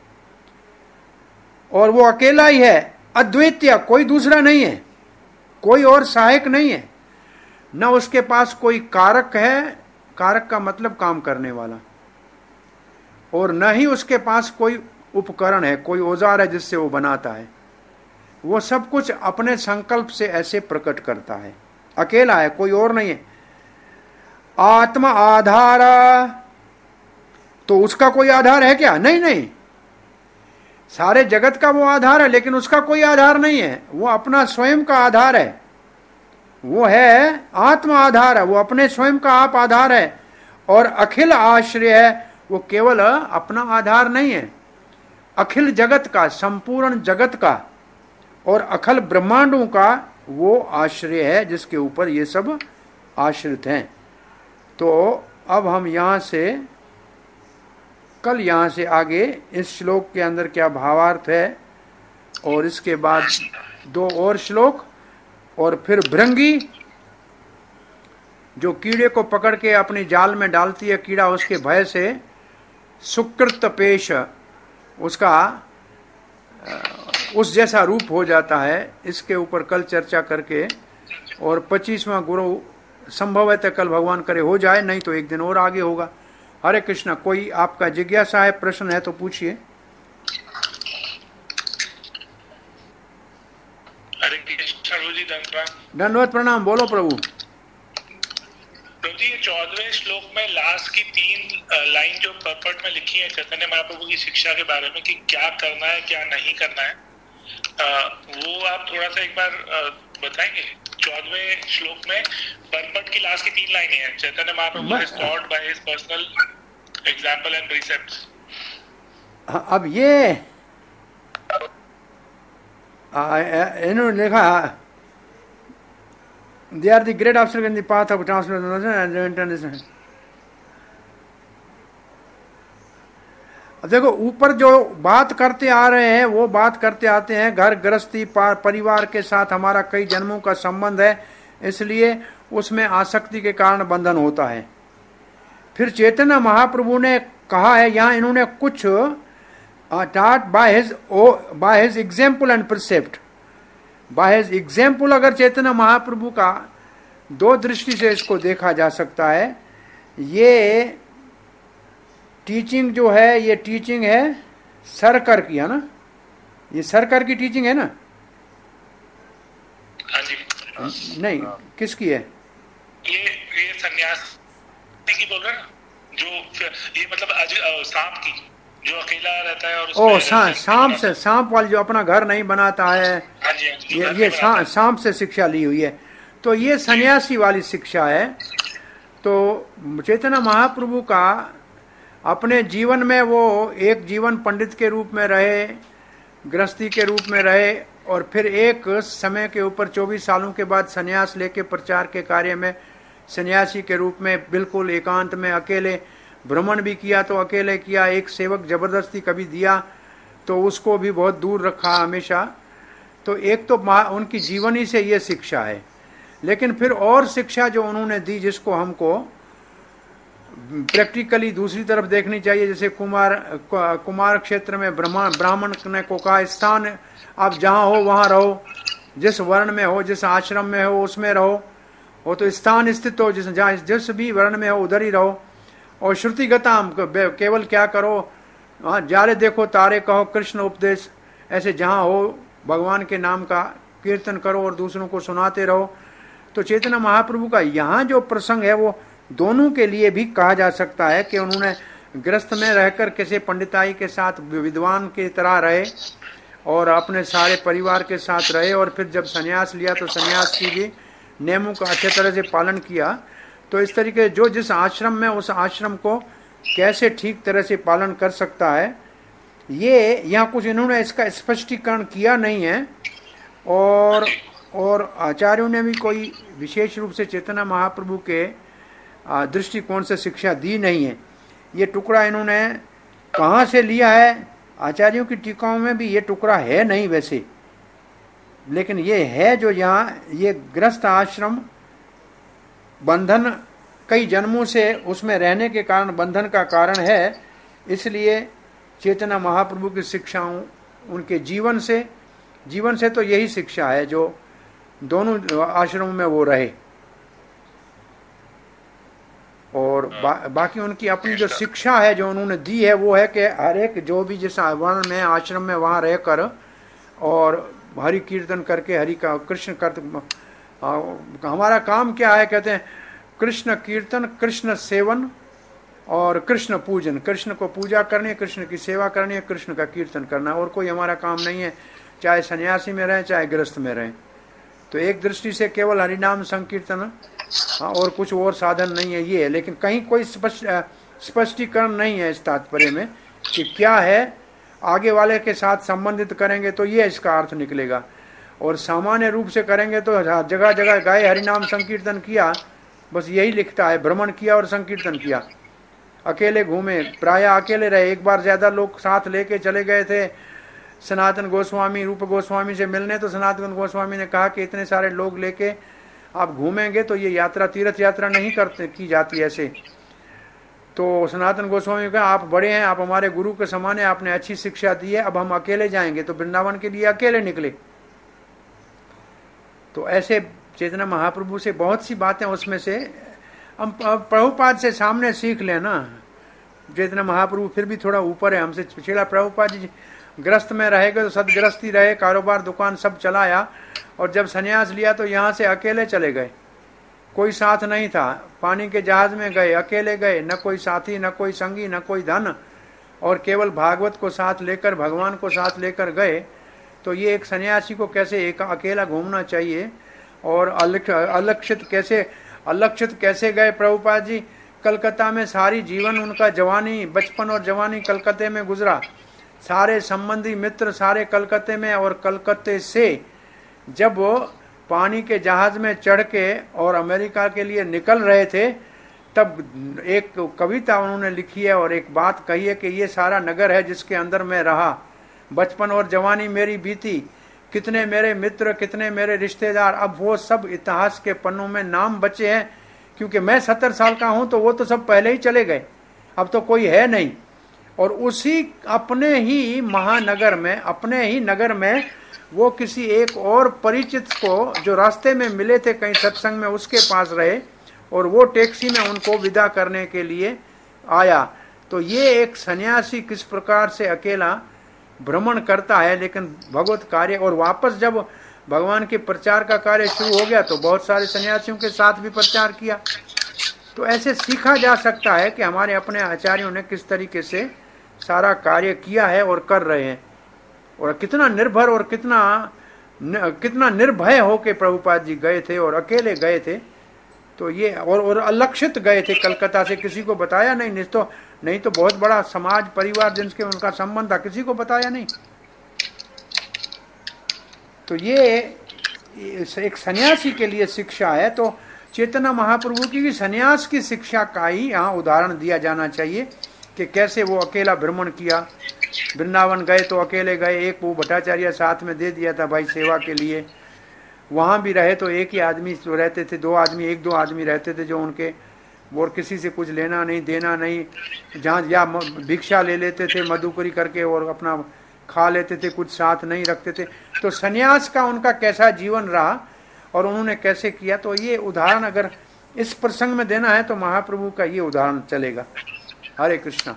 और वो अकेला ही है। अद्वितीय, कोई दूसरा नहीं है, कोई और सहायक नहीं है, न उसके पास कोई कारक है, कारक का मतलब काम करने वाला, और न ही उसके पास कोई उपकरण है, कोई औजार है जिससे वो बनाता है। वो सब कुछ अपने संकल्प से ऐसे प्रकट करता है, अकेला है, कोई और नहीं है। आत्मा आधार, तो उसका कोई आधार है क्या? नहीं नहीं, सारे जगत का वो आधार है, लेकिन उसका कोई आधार नहीं है, वो अपना स्वयं का आधार है। वो है आत्मा आधार है, वो अपने स्वयं का आप आधार है। और अखिल आश्रय है, वो केवल अपना आधार नहीं है, अखिल जगत का, संपूर्ण जगत का और अखिल ब्रह्मांडों का वो आश्रय है, जिसके ऊपर ये सब आश्रित हैं। तो अब हम यहाँ से कल यहाँ से आगे इस श्लोक के अंदर क्या भावार्थ है, और इसके बाद दो और श्लोक, और फिर भृंगी जो कीड़े को पकड़ के अपनी जाल में डालती है, कीड़ा उसके भय से सुकृत पेश उसका उस जैसा रूप हो जाता है, इसके ऊपर कल चर्चा करके, और पच्चीसवां गुरु संभव है तो कल भगवान करे हो जाए, नहीं तो एक दिन और आगे होगा। हरे कृष्णा। कोई आपका जिज्ञासा है, प्रश्न है तो पूछिए। हरे कृष्णा जी, दंडवत प्रणाम। बोलो प्रभु। प्रभु जी, ये चौदहवें श्लोक में लास्ट की तीन लाइन जो परपट में लिखी है चैतन्य महाप्रभु की शिक्षा के बारे में कि क्या करना है क्या नहीं करना है, आ, वो आप थोड़ा सा एक बार आ, बताएंगे। चौदहवें श्लोक में परपट की लास्ट की तीन लाइनें हैं, Chaitanya Mahaprabhu has taught by his personal example and precepts। अब ये इन्होंने लिखा they are the great obstacle in the path of translation. देखो, ऊपर जो बात करते आ रहे हैं वो बात करते आते हैं घर गृहस्थी परिवार के साथ हमारा कई जन्मों का संबंध है, इसलिए उसमें आसक्ति के कारण बंधन होता है। फिर चैतन्य महाप्रभु ने कहा है, यहाँ इन्होंने कुछ taught by his by his example and precept. By his example अगर चैतन्य महाप्रभु का दो दृष्टि से इसको देखा जा सकता है। ये टीचिंग जो है, ये टीचिंग है सरकर की, है ना? ये सरकर की टीचिंग है ना? हाँ जी। नहीं, किसकी है? ये ये सन्यास की बोल रहे हैं, जो ये मतलब सांप की, जो अकेला रहता है और ओ सांप सांप से सांप वाली जो अपना घर नहीं बनाता है। हाँ जी, हाँ जी, ये ये सांप से शिक्षा ली हुई है, तो ये सन्यासी वाली शिक्षा है। तो चैतन्य महाप्रभु का अपने जीवन में वो एक जीवन पंडित के रूप में रहे, गृहस्थी के रूप में रहे, और फिर एक समय के ऊपर चौबीस सालों के बाद सन्यास लेके प्रचार के कार्य में सन्यासी के रूप में बिल्कुल एकांत में अकेले भ्रमण भी किया तो अकेले किया, एक सेवक जबरदस्ती कभी दिया तो उसको भी बहुत दूर रखा हमेशा। तो एक तो उनकी जीवनी से ये शिक्षा है, लेकिन फिर और शिक्षा जो उन्होंने दी जिसको हमको प्रैक्टिकली दूसरी तरफ देखनी चाहिए। जैसे कुमार कुमार क्षेत्र में ब्राह्मण ब्राह्मण ने को कहा, स्थान आप जहाँ हो वहाँ रहो, जिस वर्ण में हो, जिस आश्रम में हो उसमें रहो, वो तो स्थान स्थित हो, जिस जहाँ जिस भी वर्ण में हो उधर ही रहो। और श्रुतिगताम केवल क्या करो, हाँ जारे देखो तारे कहो, कृष्ण उपदेश, ऐसे जहाँ हो भगवान के नाम का कीर्तन करो और दूसरों को सुनाते रहो। तो चैतन्य महाप्रभु का यहाँ जो प्रसंग है वो दोनों के लिए भी कहा जा सकता है कि उन्होंने गृहस्थ में रहकर किसी पंडिताई के साथ विद्वान की तरह रहे और अपने सारे परिवार के साथ रहे, और फिर जब संन्यास लिया तो संन्यास की भी नियमों का अच्छे तरह से पालन किया। तो इस तरीके जो जिस आश्रम में उस आश्रम को कैसे ठीक तरह से पालन कर सकता है, ये यहाँ कुछ इन्होंने इसका स्पष्टीकरण किया नहीं है, और और आचार्यों ने भी कोई विशेष रूप से चैतन्य महाप्रभु के दृष्टिकोण से शिक्षा दी नहीं है। ये टुकड़ा इन्होंने कहाँ से लिया है, आचार्यों की टीकाओं में भी ये टुकड़ा है नहीं वैसे, लेकिन ये है जो यहाँ ये गृहस्थ आश्रम बंधन कई जन्मों से उसमें रहने के कारण बंधन का कारण है, इसलिए चैतन्य महाप्रभु की शिक्षाओं उनके जीवन से जीवन से तो यही शिक्षा है जो दोनों आश्रमों में वो रहे। और बा, बाकी उनकी अपनी जो शिक्षा है जो उन्होंने दी है वो है कि हर एक जो भी जिस वर्ण में आश्रम में वहाँ रहकर और हरि कीर्तन करके हरि का कृष्ण कर, हमारा काम क्या है, कहते हैं कृष्ण कीर्तन, कृष्ण सेवन और कृष्ण पूजन। कृष्ण को पूजा करनी है, कृष्ण की सेवा करनी है, कृष्ण का कीर्तन करना, और कोई हमारा काम नहीं है, चाहे सन्यासी में रहें चाहे गृहस्थ में रहें। तो एक दृष्टि से केवल हरिनाम संकीर्तन, हाँ, और कुछ और साधन नहीं है ये है, लेकिन कहीं कोई स्पष्टीकरण नहीं है इस तात्पर्य में कि क्या है। आगे वाले के साथ संबंधित करेंगे तो ये इसका अर्थ निकलेगा, और सामान्य रूप से करेंगे तो जगह जगह गाय हरिनाम संकीर्तन किया बस यही लिखता है, भ्रमण किया और संकीर्तन किया, अकेले घूमे, प्राय अकेले रहे। एक बार ज्यादा लोग साथ लेके चले गए थे सनातन गोस्वामी रूप गोस्वामी से मिलने, तो सनातन गोस्वामी ने कहा कि इतने सारे लोग लेके आप घूमेंगे तो ये यात्रा तीर्थ यात्रा नहीं करते की जाती ऐसे। तो सनातन गोस्वामी ने कहा आप बड़े हैं, आप हमारे गुरु के समान है, आपने अच्छी शिक्षा दी है, अब हम अकेले जाएंगे। तो वृंदावन के लिए अकेले निकले। तो ऐसे चैतन्य महाप्रभु से बहुत सी बातें उसमें से हम प्रभुपाद से सामने सीख लेना। चैतन्य महाप्रभु फिर भी थोड़ा ऊपर है हमसे। पिछला प्रभुपाद जी ग्रस्त में रहेगा तो सदग्रस्ती रहे, कारोबार दुकान सब चलाया, और जब संन्यास लिया तो यहाँ से अकेले चले गए, कोई साथ नहीं था। पानी के जहाज में गए, अकेले गए, न कोई साथी, न कोई संगी, न कोई धन, और केवल भागवत को साथ लेकर, भगवान को साथ लेकर गए। तो ये एक सन्यासी को कैसे एक अकेला घूमना चाहिए, और अलक्षित कैसे अलक्षित कैसे गए प्रभुपाद जी। कलकत्ता में सारी जीवन उनका जवानी, बचपन और जवानी कलकत्ते में गुजरा। सारे संबंधी मित्र सारे कलकत्ते में, और कलकत्ते से जब वो पानी के जहाज में चढ़ के और अमेरिका के लिए निकल रहे थे, तब एक कविता उन्होंने लिखी है और एक बात कही है कि ये सारा नगर है जिसके अंदर मैं रहा, बचपन और जवानी मेरी बीती, कितने मेरे मित्र, कितने मेरे रिश्तेदार, अब वो सब इतिहास के पन्नों में नाम बचे हैं। क्योंकि मैं सत्तर साल का हूं तो वो तो सब पहले ही चले गए, अब तो कोई है नहीं। और उसी अपने ही महानगर में, अपने ही नगर में वो किसी एक और परिचित को जो रास्ते में मिले थे कहीं सत्संग में, उसके पास रहे, और वो टैक्सी में उनको विदा करने के लिए आया। तो ये एक सन्यासी किस प्रकार से अकेला भ्रमण करता है, लेकिन भगवत कार्य, और वापस जब भगवान के प्रचार का कार्य शुरू हो गया तो बहुत सारे सन्यासियों के साथ भी प्रचार किया। तो ऐसे सीखा जा सकता है कि हमारे अपने आचार्यों ने किस तरीके से सारा कार्य किया है और कर रहे हैं, और कितना निर्भर और कितना न, कितना निर्भय होके प्रभुपाद जी गए थे और अकेले गए थे। तो ये और और अलक्षित गए थे, कलकत्ता से किसी को बताया नहीं, नहीं तो नहीं तो बहुत बड़ा समाज परिवार जिनके उनका संबंध था, किसी को बताया नहीं। तो ये एक सन्यासी के लिए शिक्षा है। तो चैतन्य महाप्रभु की सन्यास की शिक्षा का ही यहाँ उदाहरण दिया जाना चाहिए कि कैसे वो अकेला भ्रमण किया। वृंदावन गए तो अकेले गए, एक वो भट्टाचार्य साथ में दे दिया था भाई सेवा के लिए। वहाँ भी रहे तो एक ही आदमी रहते थे, दो आदमी एक दो आदमी रहते थे जो उनके, और किसी से कुछ लेना नहीं देना नहीं, जहाँ या भिक्षा ले लेते थे मधुकरी करके और अपना खा लेते थे, कुछ साथ नहीं रखते थे। तो सन्यास का उनका कैसा जीवन रहा और उन्होंने कैसे किया, तो ये उदाहरण अगर इस प्रसंग में देना है तो महाप्रभु का ये उदाहरण चलेगा। हरे कृष्णा।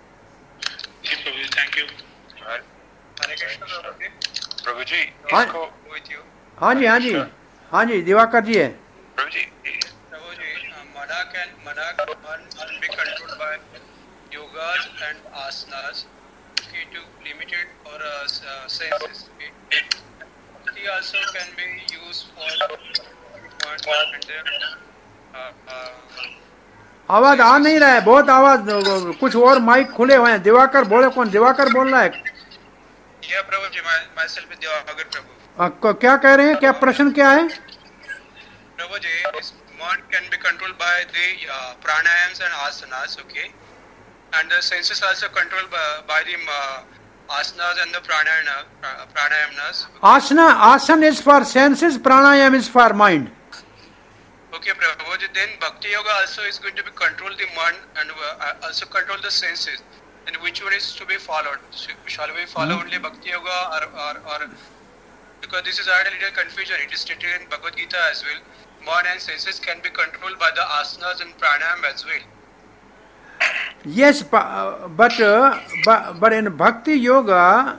Thank you. हरे कृष्णा प्रभु जी। हाँ हाँ जी हाँ जी हाँ जी दिवाकर जी है। प्रभु जी प्रभु जी मना कैन मना can be controlled by yogas and asanas okay, to limited or uh, senses. Bhakti also can be used for and uh, uh, आवाज आ नहीं रहा है, बहुत आवाज, कुछ और माइक खुले हुए हैं। दिवाकर बोले, कौन दिवाकर बोल रहा है? या प्रभु जी, माय सेल्फ दिवाकर प्रभु। आ, क्या कह रहे हैं, क्या प्रश्न क्या है? प्रभु जी, mind can be controlled by the uh, pranayams and asanas, okay, and the senses also controlled by, by the uh, asanas and the pranayana uh, pranayamas. Okay. Asana, asan is for senses, pranayam is for mind. Okay, Prabhuji, then Bhakti Yoga also is going to be control the mind and uh, also control the senses. And which one is to be followed? Shall we follow mm-hmm. only Bhakti Yoga or, or, or because this is a little confusion. It is stated in Bhagavad Gita as well. Mind and senses can be controlled by the asanas and pranayam as well. Yes, but uh, but, but in Bhakti Yoga,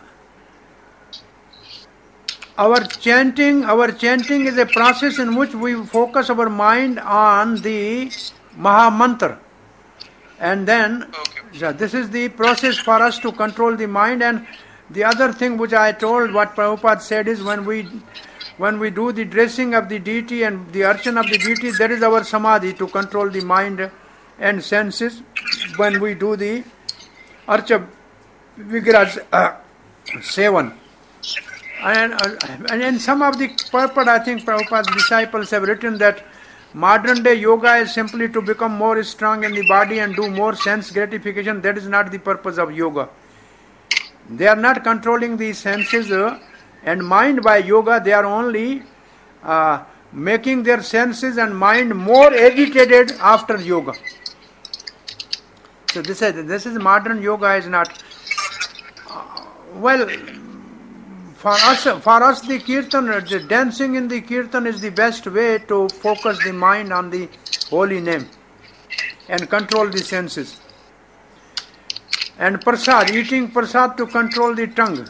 our chanting, our chanting is a process in which we focus our mind on the Maha Mantra, and then okay. so this is the process for us to control the mind. And the other thing which I told, what Prabhupada said is, when we when we do the dressing of the deity and the archan of the deity, that is our samadhi to control the mind and senses. When we do the archa vigrahas uh, seven. And, uh, and in some of the purport, I think Prabhupada's disciples have written that modern day yoga is simply to become more strong in the body and do more sense gratification. That is not the purpose of yoga. They are not controlling the senses uh, and mind by yoga. They are only uh, making their senses and mind more agitated after yoga. So this is this is modern yoga is not uh, well for us. For us, the kirtan, the dancing in the kirtan is the best way to focus the mind on the holy name and control the senses. And prasad, eating prasad to control the tongue.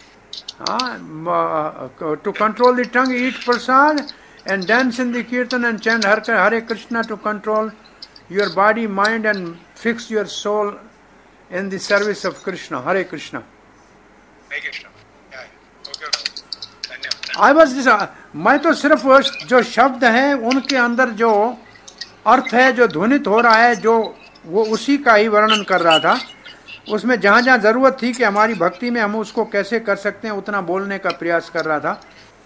Uh, to control the tongue, eat prasad and dance in the kirtan and chant Hare Krishna to control your body, mind and fix your soul in the service of Krishna. Hare Krishna. Hare Krishna. I was this, मैं तो सिर्फ जो शब्द हैं उनके अंदर जो अर्थ है जो ध्वनित हो रहा है जो वो उसी का ही वर्णन कर रहा था. उसमें जहाँ जहाँ जरूरत थी कि हमारी भक्ति में हम उसको कैसे कर सकते हैं उतना बोलने का प्रयास कर रहा था.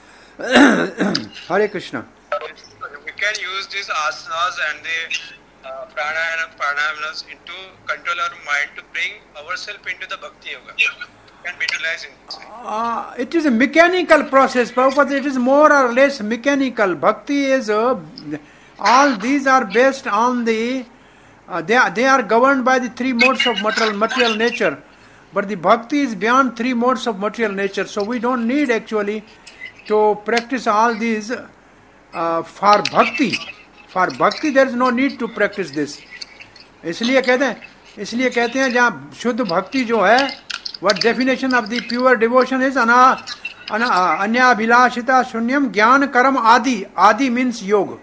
हरे Krishna. We can use these asanas and the uh, pranayama pranayams into control our mind to bring ourselves into the bhakti yoga. Can be utilized in this. Uh, it is a mechanical process, Prabhupada. It is more or less mechanical. Bhakti is uh, all these are based on the uh, they are, they are governed by the three modes of material material nature, but the bhakti is beyond three modes of material nature. So we don't need actually to practice all these uh, for bhakti. For bhakti there is no need to practice this. इसलिए कहते हैं इसलिए कहते हैं जहाँ शुद्ध भक्ति जो है, what definition of the pure devotion is ana, ana anyabhilashita shunyam jnana karam adi. Adi means yoga.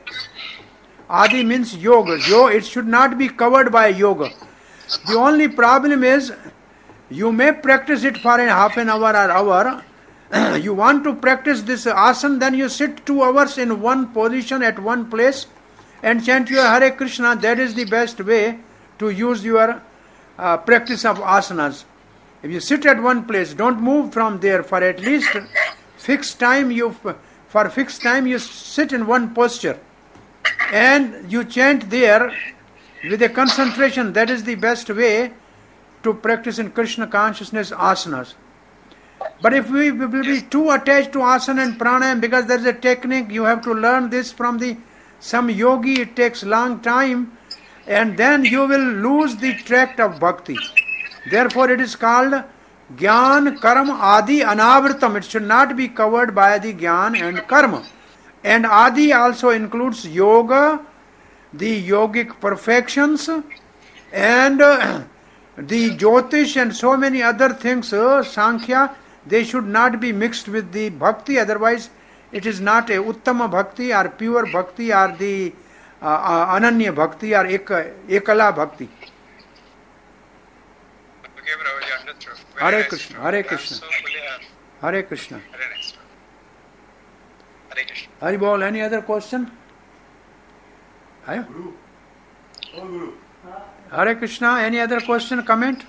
Adi means yoga. Yo, it should not be covered by yoga. The only problem is you may practice it for a half an hour or hour. You want to practice this asana, then you sit two hours in one position at one place and chant your Hare Krishna. That is the best way to use your uh, practice of asanas. If you sit at one place, don't move from there for at least fixed time. You for fixed time you sit in one posture and you chant there with a concentration. That is the best way to practice in Krishna consciousness asanas. But if we will be too attached to asana and pranayam, because there is a technique, you have to learn this from the some yogi. It takes long time, and then you will lose the tract of bhakti. Therefore, it is called Gyan Karma Adi Anavritam. It should not be covered by the Gyan and Karma. And Adi also includes yoga, the yogic perfections, and uh, the Jyotish and so many other things, uh, Sankhya. They should not be mixed with the bhakti. Otherwise, it is not a Uttama bhakti or pure bhakti or the uh, uh, Ananya bhakti or ek, Ekala bhakti. Okay, Prabhuji, understood. Hare nice. Krishna, Hare Krishna, So fully, uh, Hare Krishna. very nice. Hare Krishna. Hari Bol, any other question? Ayo? Hare Krishna, any other question, comment?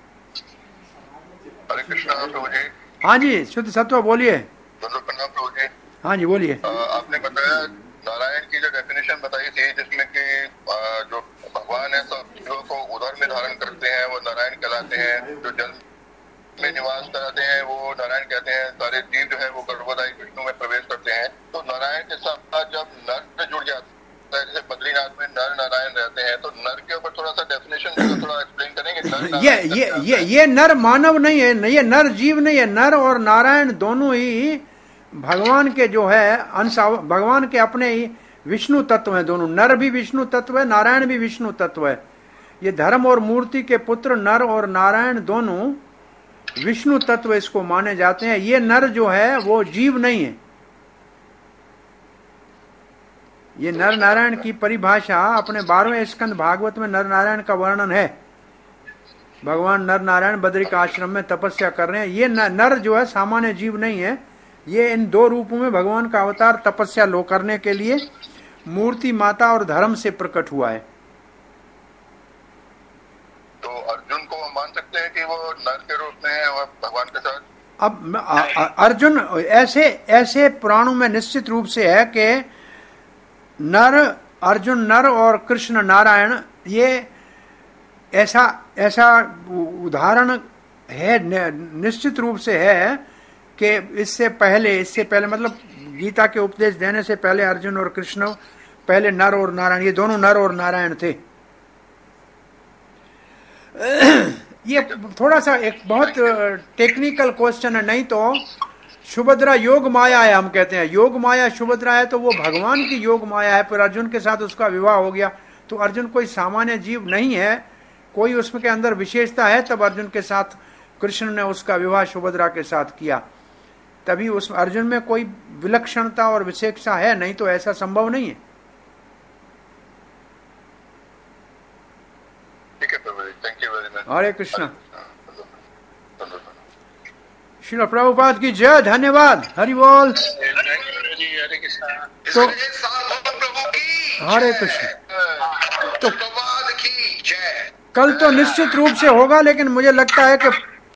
हरे कृष्णा प्रभु जी. हाँ जी, शुद्ध सत्व बोलिए. दंडवत प्रणाम प्रभु जी. हाँ जी बोलिए. आपने बताया नारायण की जो डेफिनेशन बताई थी जिसमें कि जो भगवान है सब जीवों को उदर में धारण करते हैं वो नारायण कहलाते हैं. जो जल में निवास कराते हैं वो नारायण कहते हैं. सारे जीव जो है वो गर्भवदायी विष्णु में प्रवेश करते हैं. तो नारायण के साथ जब नर जुड़ जाता है, जैसे बद्रीनाथ में नर नारायण रहते हैं, तो नर के ऊपर थोड़ा सा डेफिनेशन थोड़ा एक्सप्लेन करेंगे. ये ये ये ये नर मानव नहीं है, ये नर जीव नहीं है. नर और नारायण दोनों ही भगवान के जो है अंश, भगवान के अपने ही विष्णु तत्व हैं. दोनों, नर भी विष्णु तत्व है, नारायण भी विष्णु तत्व है. ये धर्म और मूर्ति के पुत्र नर और नारायण दोनों विष्णु तत्व इसको माने जाते हैं. ये नर जो है वो जीव नहीं है. ये नर नारायण की परिभाषा अपने बारहवें स्कंद भागवत में नर नारायण का वर्णन है. भगवान नर नारायण बद्रिक आश्रम में तपस्या कर रहे हैं. ये नर जो है सामान्य जीव नहीं है. ये इन दो रूपों में भगवान का अवतार तपस्या लो करने के लिए मूर्ति माता और धर्म से प्रकट हुआ है. तो अर्जुन को हम मान सकते हैं कि वो नर के रूप में है और भगवान के साथ. अब अर्जुन ऐसे ऐसे पुराणों में निश्चित रूप से है कि नर अर्जुन नर और कृष्ण नारायण, ये ऐसा ऐसा उदाहरण है, निश्चित रूप से है कि इससे पहले इससे पहले मतलब गीता के उपदेश देने से पहले अर्जुन और कृष्ण पहले नर और नारायण, ये दोनों नर और नारायण थे। ये थोड़ा सा एक बहुत टेक्निकल क्वेश्चन है, नहीं तो सुभद्रा योग माया है, हम कहते हैं योग माया सुभद्रा है, तो वो भगवान की योग माया है, पर अर्जुन के साथ उसका विवाह हो गया, तो अर्जुन कोई सामान्य जीव नहीं है, कोई उसमें के अंदर विशेषता है, तब अर्जुन के साथ कृष्ण ने उसका विवाह सुभद्रा के साथ किया, तभी उस अर्जुन में कोई विलक्षणता और विशेषता है, नहीं तो ऐसा संभव नहीं है। ठीक है प्रभु, thank you very much. Hare Krishna. Srila Prabhupada की जय, धन्यवाद, हरि बोल। तो हरे कृष्ण। तो कल तो निश्चित रूप से होगा, लेकिन मुझे लगता है कि